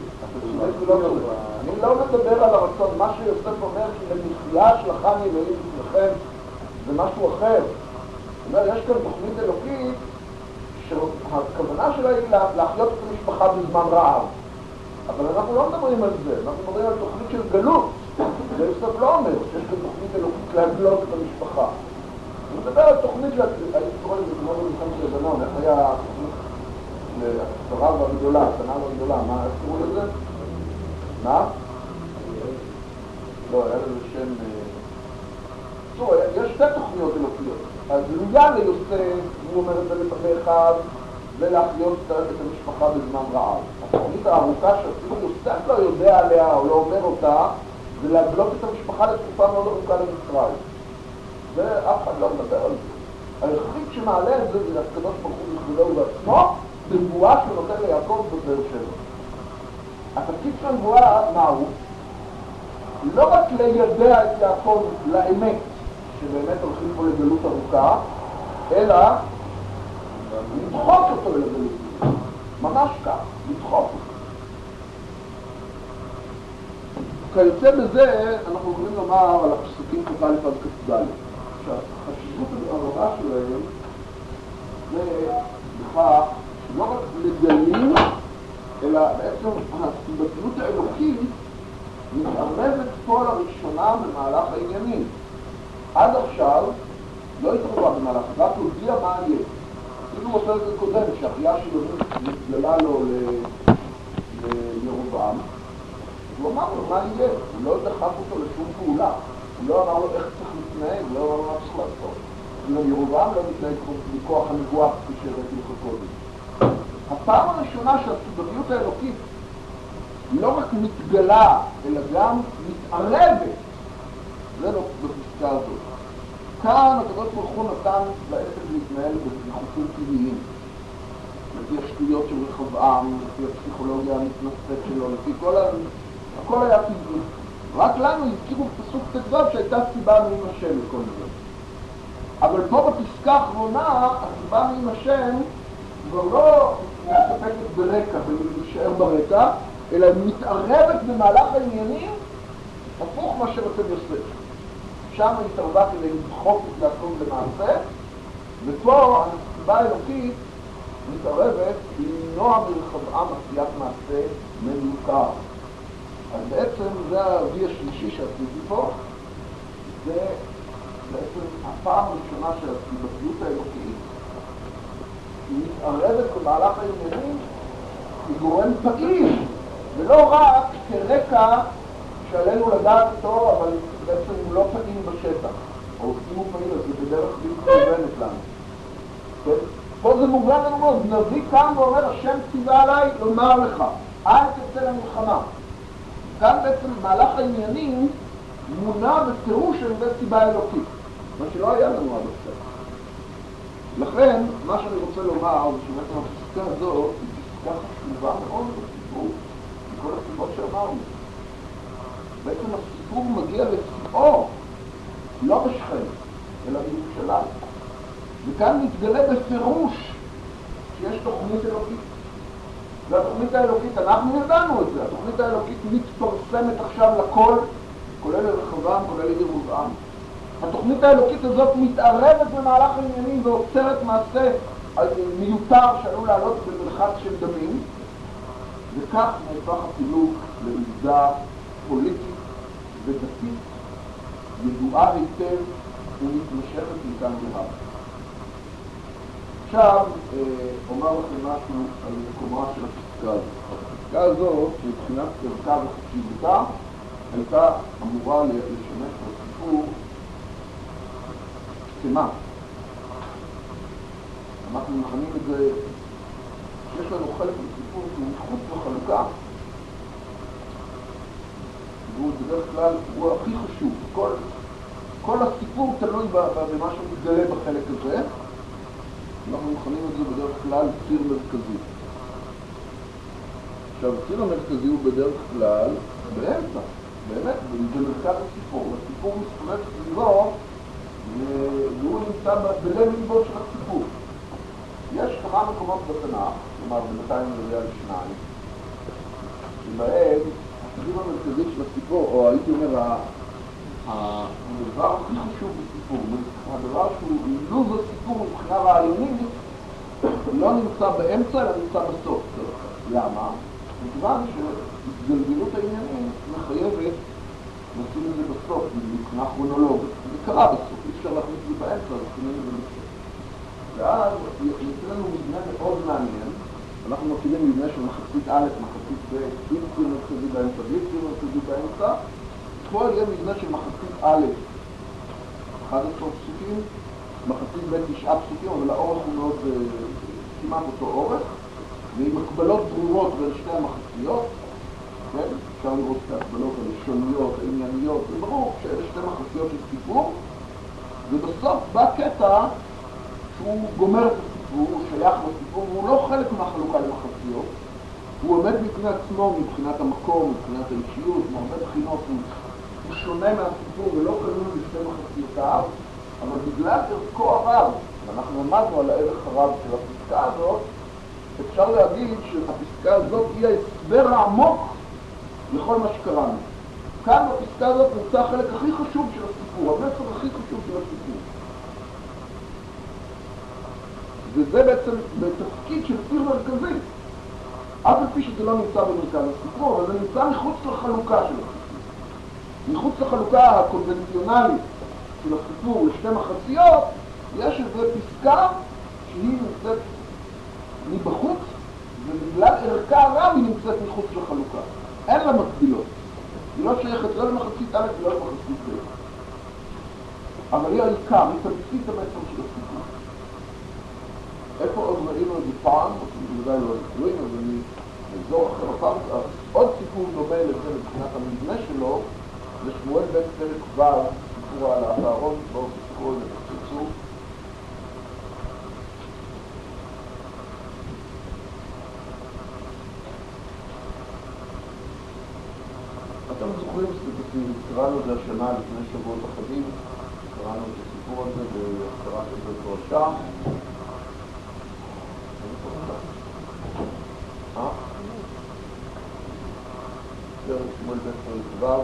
אני לא מדבר על הרצון, מה שיוסף אומר שלמחיה שלכם אלוהים לפניכם זה משהו אחר. זאת אומרת, יש כאן תוכנית אלוקית שהכוונה שלה היא להחיות את המשפחה בזמן רעב. אבל אנחנו לא מדברים על זה, אנחנו מדברים על תוכנית של גלות. זה יוסף לא אומר שיש כאן תוכנית אלוקית להגלות את המשפחה. הוא מדבר על תוכנית, הייתי קורא לזה כמו במלחמת לבנון, איך היה התוכנית לצרה והגדולה, הקטנה והגדולה, מה קראו לזה? מה? לא, היה לזה שם... יש שתי תוכניות אלוקיות. אז גלויה ליוסף, הוא אומר את זה לפני אחד, ולהחיות את המשפחה בזמן רעב. התוכנית הארוכה שאפילו יוסף לא יודע עליה או לא אומר אותה, זה להגלות את המשפחה לתקופה מאוד ארוכה למצרים. זה אף אחד לא מדבר על זה. היחיד שמעלה את זה זה הקדוש ברוך הוא בכבודו ובעצמו, בנבואה שהוא נותן ליעקב בבאר שבע. התפקיד של הנבואה מהו? לא רק לידע את יעקב לאמת, שבאמת הולכים פה לגלות ארוכה, אלא לדחוק אותו לגלות. ממש כך, לדחוק אותו. כיוצא בזה, אנחנו יכולים לומר על הפסוקים כ"א עד כ"ד. עכשיו, החשיבות הרבה שלהם זה בכך שלא רק לגלים, אלא בעצם הסיבתיות האלוקית מתערבת פה לראשונה במהלך העניינים. עד עכשיו לא התערבה במהלך, רק הודיע מה יהיה. אפילו בפרק הקודם, שהאחיה שלו נתגלה לו לירובעם, הוא אמר לו מה יהיה, הוא לא דחף אותו לשום פעולה, הוא לא אמר לו איך צריך להתנהג, הוא לא אמר לו מה צריך לעשות. ירובעם לא מתנהג מכוח הנבואה כפי שהראיתי לך קודם. הפעם הראשונה שהסיבתיות האלוקית לא רק מתגלה, אלא גם מתערבת, זה לא בפסקה הזאת. כאן הקדוש ברוך הוא נתן לעסק להתנהל בחוקים טבעיים, לפי השטויות של רחבעם, לפי הפסיכולוגיה המתנשאת שלו, לפי הכל היה טבעי. רק לנו הזכירו בפסוק ט"ו שהייתה סיבה מעם השם לכל זה. אבל פה בפסקה האחרונה, הסיבה מעם השם כבר לא מסתפקת ברקע, ולהישאר ברקע, אלא מתערבת במהלך העניינים, הפוך מה שרוצה יוסף. שם התערבה כדי לדחוק את יעקב למעשה, ופה הסיבה האלוקית מתערבת למנוע מרחבעם עשיית מעשה מיותר. אז בעצם זה האבי השלישי שעשיתי פה, זה בעצם הפעם הראשונה של הסיבתיות האלוקית, היא מתערבת במהלך העניינים כגורם פעיל, ולא רק כרקע שעלינו לדעת אותו, אבל בעצם הוא לא פעיל בשטח. או אם הוא פעיל, אז זה בדרך בלתי מובנת לנו. כן? פה זה מובן לנו מאוד, נביא כאן ואומר, השם ציווה עליי לומר לך, אל תצא למלחמה. כאן בעצם במהלך העניינים מונע בפירוש של זה סיבה אלוקית, מה שלא היה לנו עד עכשיו. לכן, מה שאני רוצה לומר, זה שבעצם הפסקה הזאת היא פסקה חשובה מאוד בסיפור, מכל הסיבות שאמרנו. בעצם הסיפור מגיע לשיאו, לא בשכם, אלא בירושלים. וכאן מתגלה בפירוש שיש תוכנית אלוקית. והתוכנית האלוקית, אנחנו ידענו את זה, התוכנית האלוקית מתפרסמת עכשיו לכל, כולל לרחבעם, כולל לירובעם. התוכנית האלוקית הזאת מתערבת במהלך העניינים ועוצרת מעשה מיותר שעלול לעלות במרחץ של דמים, וכך נהפך הפילוג לעובדה פוליטית ודתית, ידועה היטב ומתמשכת מכאן והלאה. עכשיו אומר לכם משהו על מקומה של הפסקה הזאת. הפסקה הזאת, מבחינת ערכה וחשיבותה, הייתה אמורה לשמש בסיפור סתימה. אנחנו מכנים את זה, שיש לנו חלק בסיפור שהוא מחוץ לחלוקה, והוא בדרך כלל הוא הכי חשוב. כל הסיפור תלוי במה שמתגלה בחלק הזה. אנחנו מכנים את זה בדרך כלל ציר מרכזי. עכשיו, הציר המרכזי הוא בדרך כלל באמצע, באמת, במרכז הסיפור. הסיפור מסתובב סביבו, והוא נמצא בלב ליבו של הסיפור. יש כמה מקומות בתנ"ך, כלומר ב-200 מיליון שניים, שבהם הציר המרכזי של הסיפור, או הייתי אומר, הדבר הכי חשוב בסיפור, הדבר שהוא לוז הסיפור מבחינה רעיונית, לא נמצא באמצע, אלא נמצא בסוף. למה? מכיוון שהתגלגלות העניינים מחייבת לשים את זה בסוף, מבחינה כרונולוגית. זה קרה בסוף, אי אפשר להכניס את זה באמצע, אז שמים את זה בסוף. ואז יוצא לנו מבנה מאוד מעניין. אנחנו מכירים מבנה של מחצית א', מחצית ב', עם ציר מרכזי באמצע, בלי ציר מרכזי באמצע. פה יהיה מבנה של מחצית א', 11 פסוקים, מחצית ב' 9 פסוקים, אבל האורך הוא מאוד כמעט אותו אורך, ועם הקבלות ברורות בין שתי המחציות, כן? אפשר לראות את ההקבלות הלשוניות, הענייניות, זה ברור שאלה שתי מחציות של סיפור, ובסוף בא קטע שהוא גומר את הסיפור, הוא שייך לסיפור, והוא לא חלק מהחלוקה למחציות, הוא עומד בפני עצמו מבחינת המקום, מבחינת האישיות, מהרבה בחינות, הוא שונה מהסיפור ולא כלול בשתי מחציותיו, אבל בגלל ערכו הרב, ואנחנו למדנו על הערך הרב של הפסקה הזאת, אפשר להגיד שהפסקה הזאת היא ההסבר העמוק לכל מה שקראנו. כאן בפסקה הזאת נמצא החלק הכי חשוב של הסיפור, המסר הכי חשוב של הסיפור. וזה בעצם בתפקיד של ציר מרכזי. אף על פי שזה לא נמצא במרכז הסיפור, אבל זה נמצא מחוץ לחלוקה של הסיפור. מחוץ לחלוקה הקונבנציונלית של הסיפור לשתי מחציות, יש איזו פסקה שהיא נמצאת מבחוץ, ובגלל ערכה הרב היא נמצאת מחוץ לחלוקה. אין לה מקבילות. היא לא שייכת לא למחצית א' ולא למחצית ב'. אבל היא העיקר, היא תמצית המסר של הסיפור. איפה עוד ראינו את זה פעם, בוודאי לא רואים, אז אני אזור אחר הפעם, עוד סיפור דומה לזה מבחינת המבנה שלו, זה שמואל בן פרק ו', סיפור על הארון, בואו תזכרו את זה, תקצצו. אתם זוכרים, קראנו את זה השנה לפני שבועות אחדים, קראנו את הסיפור הזה וקראנו את זה פרשה. פרק שמואל בן פרק ו'.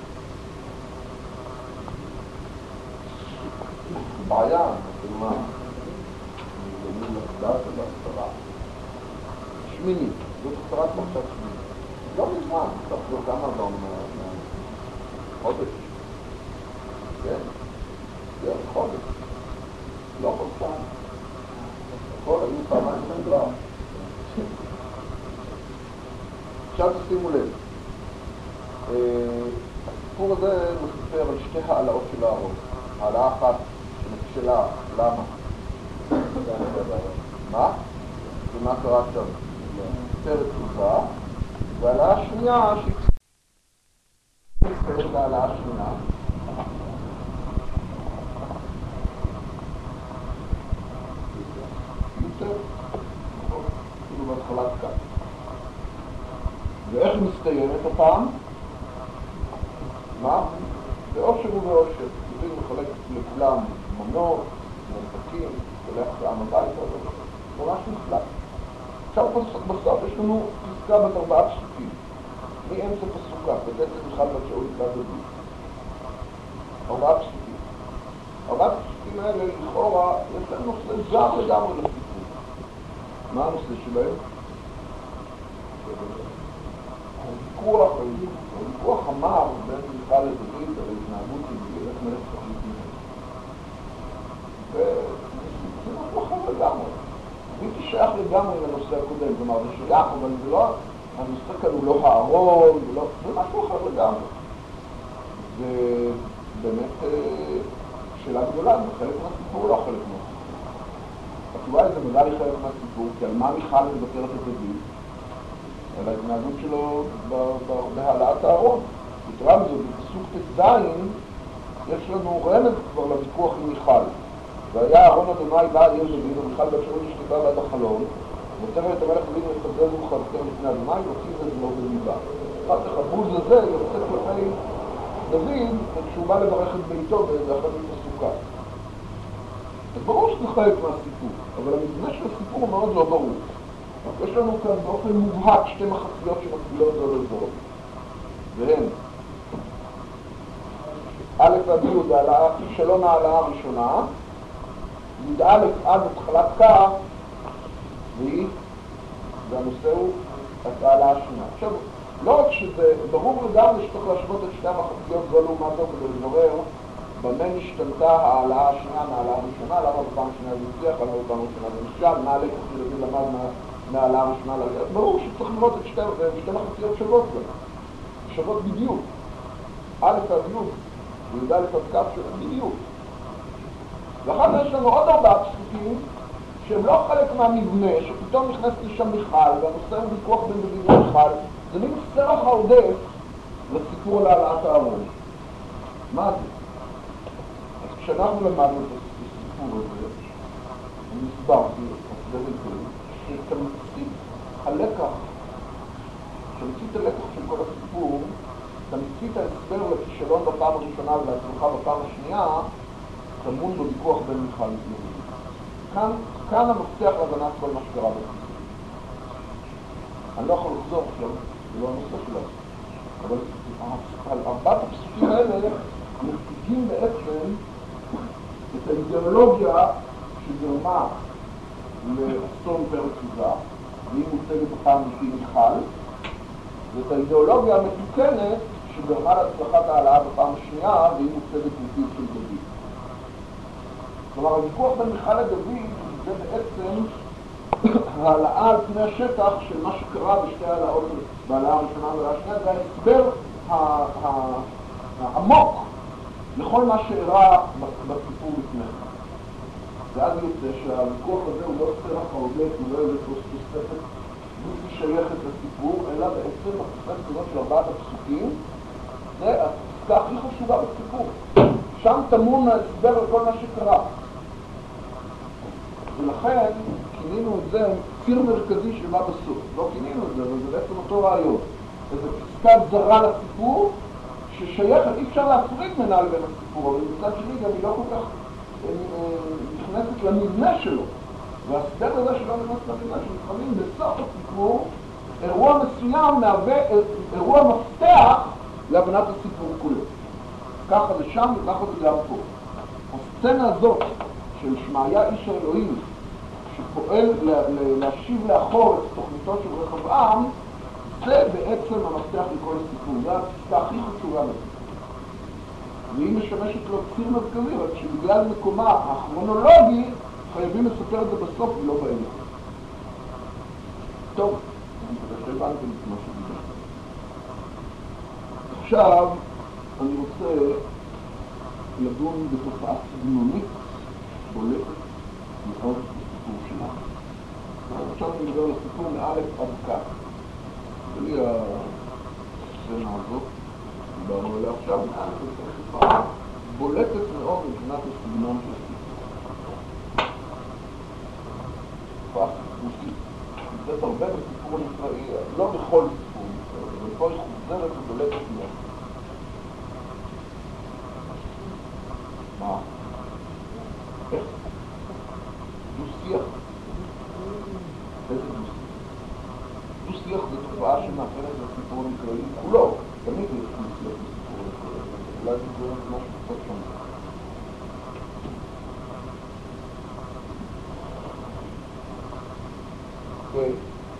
בעיה, מה? אני לדעת בהסתרה. שמיני, זאת הסתרת פרשת שמיני. לא מזמן, תחזור כמה גם חודש. כן, חודש. לא חודשיים. הכל היו פעמיים סנדרה. עכשיו תשימו לב. הסיפור הזה מספר על שתי העלאות של הארון. העלאה אחת שנכשלה, למה? מה? ומה קרה עכשיו? פרק תקופה, והעלאה השנייה שהיא מספרת להעלאה השנייה. יותר, כאילו בהתחלת כאן. ואיך מסתיימת הפעם? מה? באושר ובאושר. יודעים לחלק לכולם מנות, מנפקים, ולך לעם הביתה, ממש נפלא. עכשיו בסוף יש לנו פסקה בת 4 פסוקים. מאמצע פסוקה, בדצת בכלל בת שאול לקראת דוד. 4 פסוקים. 4 פסוקים האלה, לכאורה, יש להם נושא זר לגמרי לסיפור. מה הנושא שלהם? הוויכוח המר בין מיכל לדוד על ההתנהגות של איך מלך תחליט ממנו. וזה משהו אחר לגמרי. בלתי שייך לגמרי לנושא הקודם, כלומר זה שייך, אבל זה לא, הנושא כאן הוא לא הארון, זה משהו אחר לגמרי. ובאמת שאלה גדולה, זה חלק מהסיפור או לא חלק מהסיפור. התשובה היא זה מדע לי חלק מהסיפור, כי על מה מיכל מבקרת את דוד? על ההתנהגות שלו בהעלאת הארון. יתרה מזאת, בפסוק ט"ז יש לנו רמז כבר לוויכוח עם מיכל. והיה אהרון אדוני בא עיר דוד, ומיכל בת שאול השתתה ליד החלון, ותראה את המלך דוד וחזז וחרתם לפני אדוני, והוציא את זה בליבה. אחר כך הבוז הזה יוצא כלפי דוד, כשהוא בא לברך את ביתו באחד מפסוקה. אז ברור שזה חלק מהסיפור, אבל המבנה של הסיפור הוא מאוד לא ברור. יש לנו כאן באופן מובהק שתי מחציות שמקבילות זו לזו, והן א' עד י', כישלון העלאה הראשונה, י"א עד התחלת כ', והנושא הוא העלאה השנייה. עכשיו, לא רק שזה ברור לגמרי שצריך להשוות את שתי המחציות זו לעומת זו כדי לברר במה נשתנתה העלאה השנייה מהעלאה הראשונה, למה בפעם השנייה זה הצליח, למה בפעם הראשונה זה נשכב, מה הלקח שדוד למד מהעלאה הראשונה לעלאה. ברור שצריך לראות את שתי מחציות שוות גם, שוות בדיוק. א' עד י' וי"א עד כ' שוות בדיוק. ואחר כך יש לנו עוד 4 פסוקים שהם לא חלק מהמבנה, שפתאום נכנס לשם מיכל, והנושא הוא ויכוח בין דוד ומיכל. זה מין סרח העודף לסיפור על העלאת הארון. מה זה? אז כשאנחנו למדנו את הסיפור הזה, אני הסברתי, שתמצית הלקח, תמצית הלקח של כל הסיפור, תמצית ההסבר לכישלון בפעם הראשונה ולהצלחה בפעם השנייה, טמון בוויכוח בין מיכל לבין. כאן המפתח להבנת כל מה שקרה בסיפור. אני לא יכול לחזור עכשיו, זה לא הנושא שלנו. אבל על ארבעת הפסוקים האלה מציגים בעצם את האידיאולוגיה שגרמה לאסון פרץ עוזה, והיא מוצגת בפעם מפי מיכל, ואת האידיאולוגיה המתוקנת שגרמה להצלחת העלאה בפעם השנייה, והיא מוצגת מפיו של דוד. כלומר, הוויכוח בין מיכל לדוד זה בעצם העלאה על פני השטח של מה שקרה בשתי העלאות, בהעלאה הראשונה והעלאה השנייה, זה ההסבר העמוק לכל מה שאירע בסיפור לפני. ואז יוצא שהוויכוח הזה הוא לא סרח העובד, הוא לא איזה תוספת בלתי שייכת לסיפור, אלא בעצם התוספת הזאת של ארבעת הפסוקים, זה הפסקה הכי חשובה בסיפור. שם טמון ההסבר לכל מה שקרה. ולכן כינינו את זה ציר מרכזי שבא בסוף. לא כינינו את זה, אבל זה בעצם אותו רעיון. איזו פסקה זרה לסיפור ששייכת, אי אפשר להפריד בינה לבין הסיפור, אבל מצד שני גם היא לא כל כך נכנסת למבנה שלו. והסדר הזה שלא נכנסת למבנה שלפעמים בסוף הסיפור, אירוע מסוים מהווה אירוע מפתח להבנת הסיפור כולו. ככה זה שם וככה זה גם פה. הסצנה הזאת של שמעיה איש האלוהים, שפועל להשיב לאחור את תוכניתו של רחבעם, זה בעצם המפתח לכל הסיפור. זה הפסקה הכי חשובה לזה. והיא משמשת לו ציר מרכזי, רק שבגלל מקומה הכרונולוגי חייבים לספר את זה בסוף ולא באמצע. טוב, אני חושב שהבנתם את מה שדיברתי. עכשיו אני רוצה לדון בתופעה סגנונית בולטת מאוד בסיפור שלנו. עכשיו אני מדבר על הסיפור מאלף עד כאן. בלי הסצנה הזאת, דיברנו עליה עכשיו, תופעה בולטת מאוד מבחינת הסגנון של הסיפור. תופעה סיפורית. נמצאת הרבה בסיפור נפלאי, לא בכל סיפור נפלאי, אבל פה היא חוזרת ובולטת מאוד. מה? איך? דו-שיח. איזה דו-שיח? דו-שיח זה תופעה שמאפיינת לסיפור המקראי כולו. תמיד יש דו-שיח בסיפור המקראי. אולי זה קורה משהו קצת שונה. אוקיי.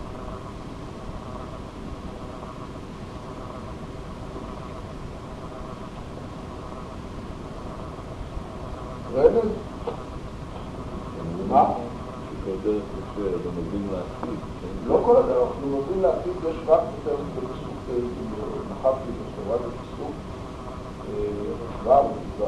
רמז? מה? שכל דרך לפי, אתה מבין לעתיד. לא כל הדרך, אנחנו מבין לעתיד, יש רק יותר בפסוק, נחפתי בשבוע בפסוק, ו' ו'.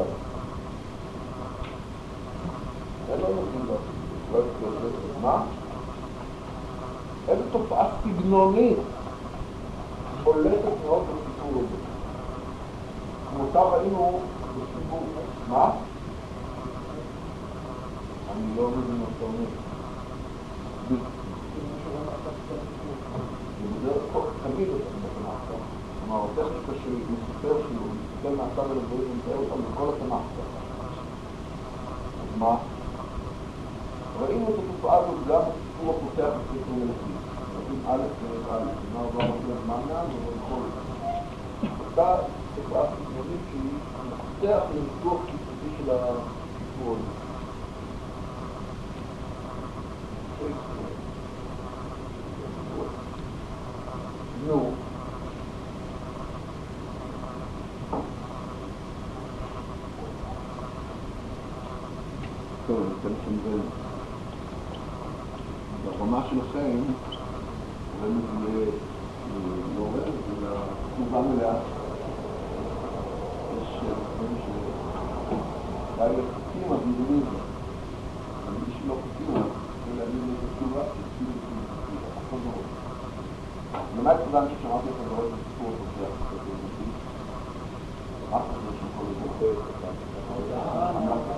אין לא מבין לעתיד, מה? איזו תופעה סגנונית בולטת מאוד בסיפור הזה. כמותה ראינו בסיפור, מה? אני לא מבין מה אתה אומר. ובדרך כלל תמיד אתה מתנ"ך ככה. כלומר, הטכניקה שמספר שלו, מסתכל מהצד על הדברים ומתאר אותם בכל התנ"ך ככה. אז מה? ראינו את התופעה הזאת גם בסיפור הפותח בספר מלכים. ראינו א' פרק א', מה עבר אותי הזמן מאז, אבל בכל זאת. אותה תופעה סגנונית שהיא מפתח לניתוח קיצוני של הסיפור הזה. נו. טוב, אתם שמזל. ברמה שלכם, רמז לא רמז, אלא תגובה מלאה. יש דברים שאולי לחוקים אבירים, אבל מי שלא חוקים, זה להגיד לי את התגובה, תציב את זה. למה התכוון ששמעתי את הדברים בסיפור הפותח את זה? רק את זה שכל זה.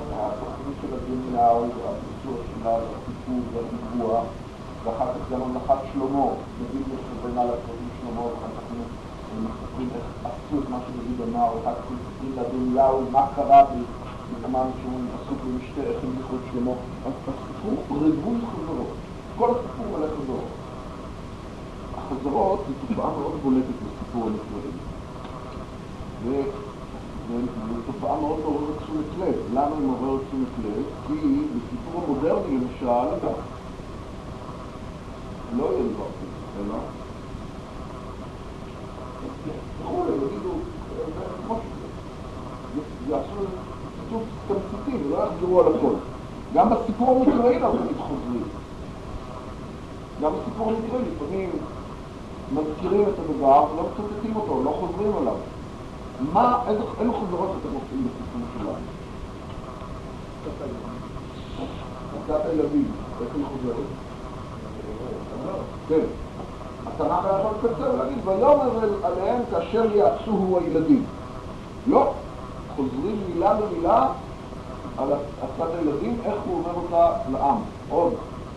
של הדמיהו, הביצוע שלה, הסיפור והדיווח, ואחר כך גם המלאכת שלמה, דוד משתבנה לעשות עם שלמה, ואחר כך מספרים איך עשו את מה שדוד אמר, ואחר כך מספרים לדמיהו מה קרה בזמן שהוא עסוק במשתה, איך הם זכרו את שלמה. הסיפור ריבוי חזרות, כל הסיפור מלא חזרות. החזרות זו תופעה מאוד בולטת בסיפור הנפלאים. וזו תופעה מאוד מעוררת תשומת לב. למה היא מעוררת תשומת לב? כי בסיפור המודרני למשל, לא יהיה דבר כזה, לא? תראו לי, יגידו, כמו שזה. יעשו סיפור תמציתי, ולא יחזרו על הכל. גם בסיפור המקראי לא תמיד חוזרים. גם בסיפור המקראי לפעמים מזכירים את הדבר ולא מצטטים אותו, לא חוזרים עליו. אילו חזרות אתם עושים בסיפור שלנו? עדת הילדים, איך היא חוזרת? כן. התנ"ך היה יכול לקצר ולהגיד, ויאמר עליהם כאשר יעצוהו הילדים. לא. חוזרים מילה במילה על עדת הילדים, איך הוא אומר אותה לעם. עוד.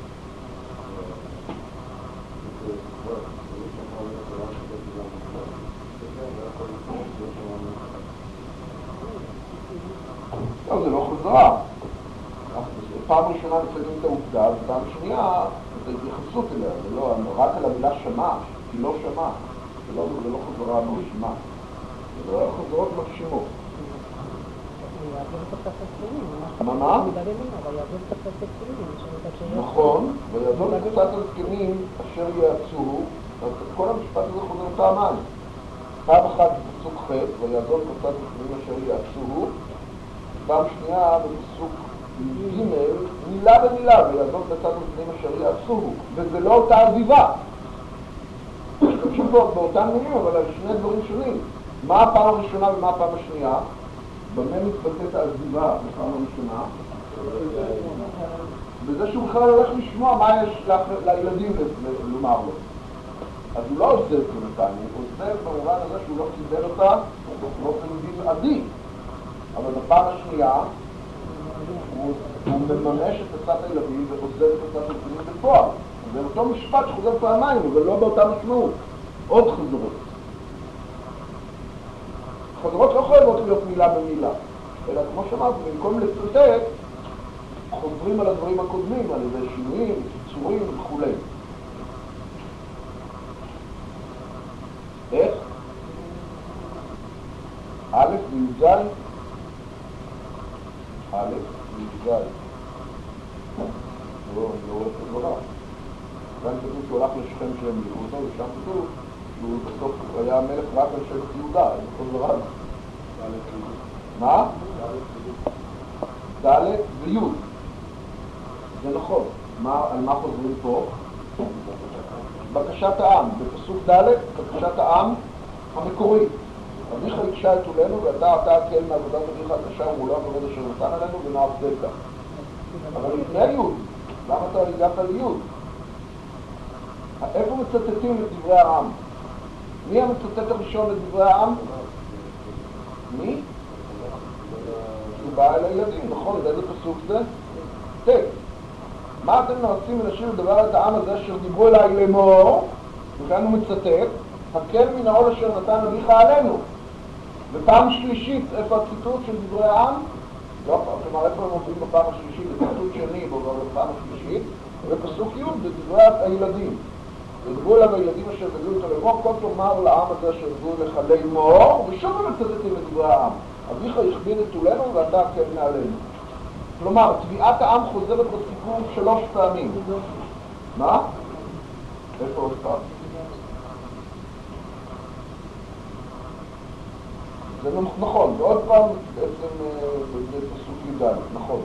לא, זה לא חזרה. פעם ראשונה מציינים את העובדה, ופעם שנייה את ההתייחסות אליה, זה לא, רק על המילה שמע, כי לא שמע. זה לא חזרה מרשימה. זה לא חזרות מרשימות. מה? נכון, ויעזור קצת הזקנים אשר יעצוהו, אז כל המשפט הזה חוזר פעמיים. פעם אחת בפסוק ח' ויעזור קצת הזקנים אשר יעצוהו, פעם שנייה בפסוק ג' מילה במילה ויעזור קצת הזקנים אשר יעצוהו, וזה לא אותה עזיבה. תשובות באותן מילים, אבל על שני דברים שונים. מה הפעם הראשונה ומה הפעם השנייה? במה מתבטאת העזיבה בפעם הראשונה? בזה שהוא בכלל הולך לשמוע מה יש לילדים לומר לו. אז הוא לא עוזב בינתיים, הוא עוזב במובן הזה שהוא לא קיבל אותה באופן בלעדי. אבל בפעם השנייה הוא מממש את עצת הילדים ועוזב את עצת הילדים בפועל. זה אותו משפט שחוזר פעמיים, אבל לא באותה משמעות. עוד חזרות. חזרות לא חייבות להיות מילה במילה, אלא כמו שאמרתי, במקום לצטט, חוזרים על הדברים הקודמים, על איזה שינויים, קיצורים וכו'. איך? א' וי"ז? א' וי"ז. לא, אני לא רואה את הדברה. כאן כתוב שהוא הלך לשכם שהם ליכו אותו, ושם כתוב שהוא בסוף היה המלך רק על שבט יהודה, אין כל דבר. מה? ד' וי'. זה נכון. על מה חוזרים פה? בקשת העם. בפסוק ד', בקשת העם המקורי. אביך הקשה את עולנו ואתה הקל מעבודת אביך הקשה ומולו הכבד אשר נתן עלינו ונעב דלתה. אבל לפני י', למה אתה הגעת לי'? איפה מצטטים את דברי העם? מי המצטט הראשון את דברי העם? מי? שהוא בא אל הילדים, נכון? איזה פסוק זה? טק. מה אתם נועצים לשיר לדבר את העם הזה אשר דיברו אליי לאמור, וכאן הוא מצטט, הקל מן העול אשר נתן אביך עלינו. ופעם שלישית, איפה הציטוט של דברי העם? לא, כלומר, איפה הם מופיעים בפעם השלישית? בציטוט שני, בפעם השלישית, בפסוק י' בדברי הילדים. ודברו אליו הילדים אשר גדלו אותו לאמור, כל תאמר לעם הזה אשר גדלו לך לאמור, ושוב הם מצטטים את דברי העם. אביך יכביד את עולנו ואתה הקל מעלינו. כלומר, תביעת העם חוזרת בסיפור 3 פעמים. מה? איפה עוד פעם? זה נכון, ועוד פעם בעצם בפסוק י"ד, נכון.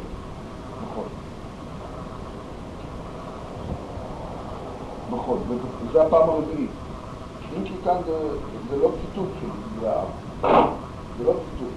נכון, וזה הפעם הרביעית. אם כי כאן זה לא ציטוט של דברי העם. זה לא ציטוט.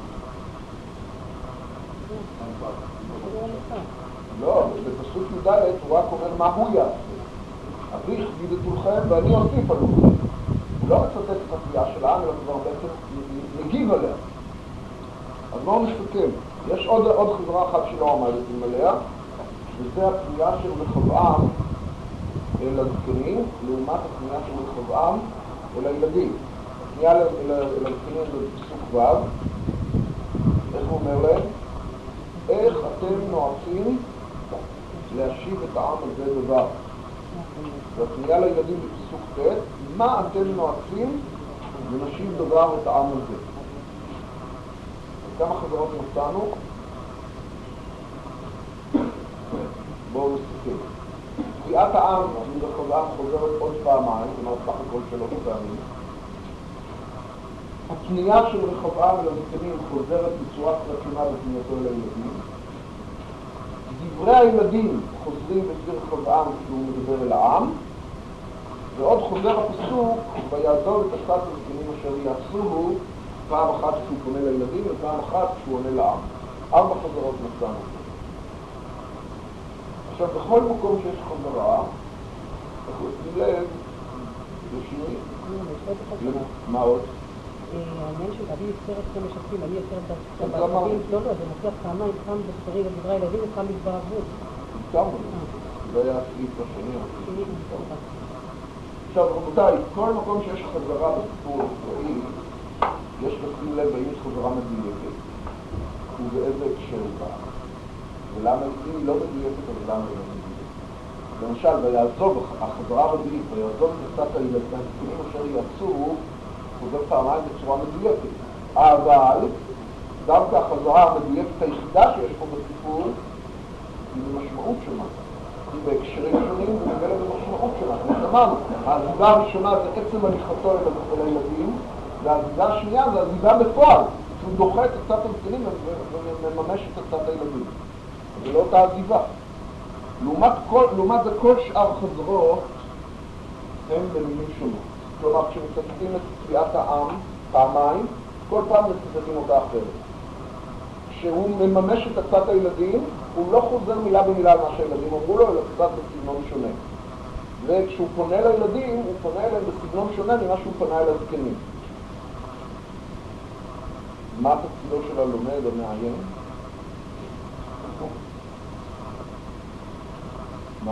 לא, בפסוק י"ד הוא רק אומר מה הוא יעשה. אביך יגיד את כולכם ואני אוסיף על כולכם. הוא לא מצטט את התביעה של העם, אלא כבר בעצם מגיב עליה. אז בואו נסתכל. יש עוד חזרה אחת שלא עמדתם עליה, וזה הפנייה של רחבעם אל הזקנים, לעומת הפנייה של רחבעם אל הילדים. הפנייה אל הזקנים בפסוק ו', איך הוא אומר להם? איך אתם נועצים להשיב את העם הזה דבר? והפנייה לילדים בפסוק ט', מה אתם נועצים ונשיב דבר את העם הזה? כמה חזרות נתנו? בואו נסתכל. תביעת העם מרחבעם חוזרת עוד פעמיים, כלומר סך הכל 3 פעמים. הפנייה של רחבעם לזקנים חוזרת בצורה רצונה בפנייתו לילדים. דברי הילדים חוזרים בפני רחבעם כשהוא מדבר אל העם, ועוד חוזר הפסוק ויעזוב את עשת הזקנים אשר יעשו, פעם אחת כשהוא פונה לילדים ופעם אחת כשהוא עונה לעם. 4 חזרות נתנו. עכשיו, בכל מקום שיש חזרה, אנחנו עושים לב לשינוי. מה עוד? העניין של אבי יוצר אתכם משתפים, אני יוצר את הילדים, לא, זה מוכיח פעמיים, פעם בספרי לדברי הילדים ופעם בדבר הגבול. זה היה הסעיף השני. עכשיו, רבותיי, כל מקום שיש חזרה בסיפור הצבאי, יש לשים לב האם יש חזרה מדויקת, ובאיזה הקשר בה. ולמה אם היא לא מדויקת, אז למה היא לא מדויקת? למשל, ויעזוב, החזרה הרביעית, ויעזוב את עשת הזקנים אשר יעשו, חוזר פעמיים בצורה מדויקת. אבל דווקא החזרה המדויקת היחידה שיש פה בסיפור היא במשמעות שונה. היא בהקשרים שונים ומגלה במשמעות שונה. כמו אמרנו, העזיבה הראשונה זה עצם הליכתו אל הילדים, והעזיבה השנייה זה עזיבה בפועל, שהוא דוחה את עשת הזקנים ומממש את עשת הילדים. זה לא אותה עזיבה. לעומת זה כל שאר חזרות הן במילים שונות. כלומר, כשמצטטים את תביעת העם פעמיים, כל פעם מצטטים אותה אחרת. כשהוא מממש את עשת הילדים, הוא לא חוזר מילה במילה על מה שהילדים אמרו לו, אלא קצת בסגנון שונה. וכשהוא פונה לילדים, הוא פונה אליהם בסגנון שונה ממה שהוא פנה אל הזקנים. מה תפקידו של הלומד או מעיין? מה?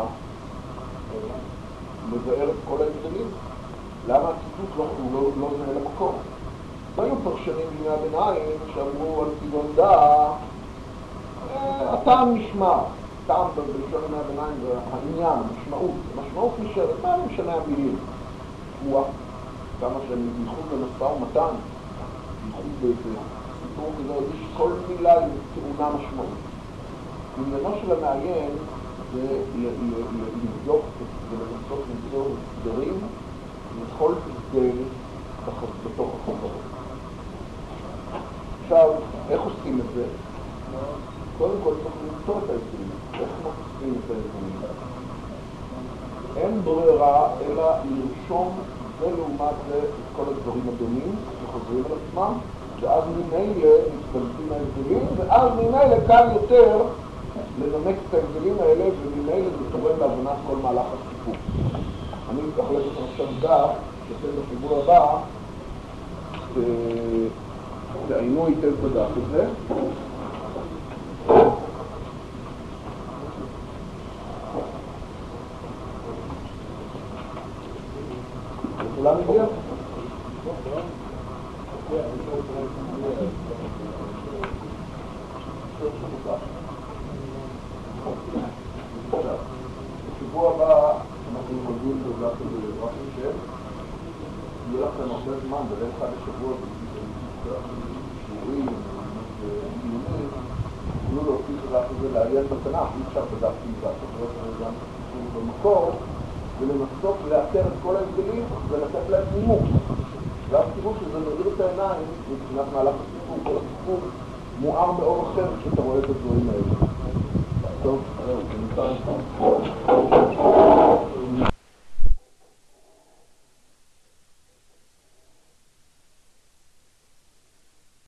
לבאר את כל ההבדלים. למה הציטוט לא זהה למקום? והיו פרשנים בימי הביניים שאמרו על סגנון דעה, הטעם נשמע, טעם בלשון ימי הביניים זה העניין, המשמעות נשארת, מה משנה המילים? כמה שהם בייחוד במשא ומתן, בייחוד בסיפור כזה, יש כל מילה עם טעונה משמעות. עניינו של המעיין זה לבדוק ולנסות למצוא הסדרים לכל הסדר בתוך החברות. עכשיו, איך עושים את זה? קודם כל צריך למצוא את ההסדרים. איך עושים את ההסדרים? אין ברירה אלא לרשום זה לעומת זה את כל הדברים הדומים שחוזרים על עצמם, ואז ממילא מתבלטים ההסדרים, ואז ממילא קל יותר לנמק את ההבדלים האלה, וממילא זה תורם להבנת כל מהלך הסיפור. אני אחלק את עכשיו דף, שתן בחיבור הבא, תעיינו היטב בדף הזה. לכולם הגיע? בשבוע הבא אנחנו נולדים בדף הזה רק נשב, יהיה לכם הרבה זמן בלב חד השבוע שיעורים ודיונים, תוכלו להוציא את הדף הזה לעיין בתנ"ך, אי אפשר בדף כמובן, תוכלו גם במקור, ולנסות לאתר את כל ההבדלים ולתת להם נימוק. גם תראו שזה מאיר את העיניים מבחינת מהלך הסיפור, כל הסיפור מואר באור אחר כשאתה רואה את הדברים האלה. טוב, זה נמצא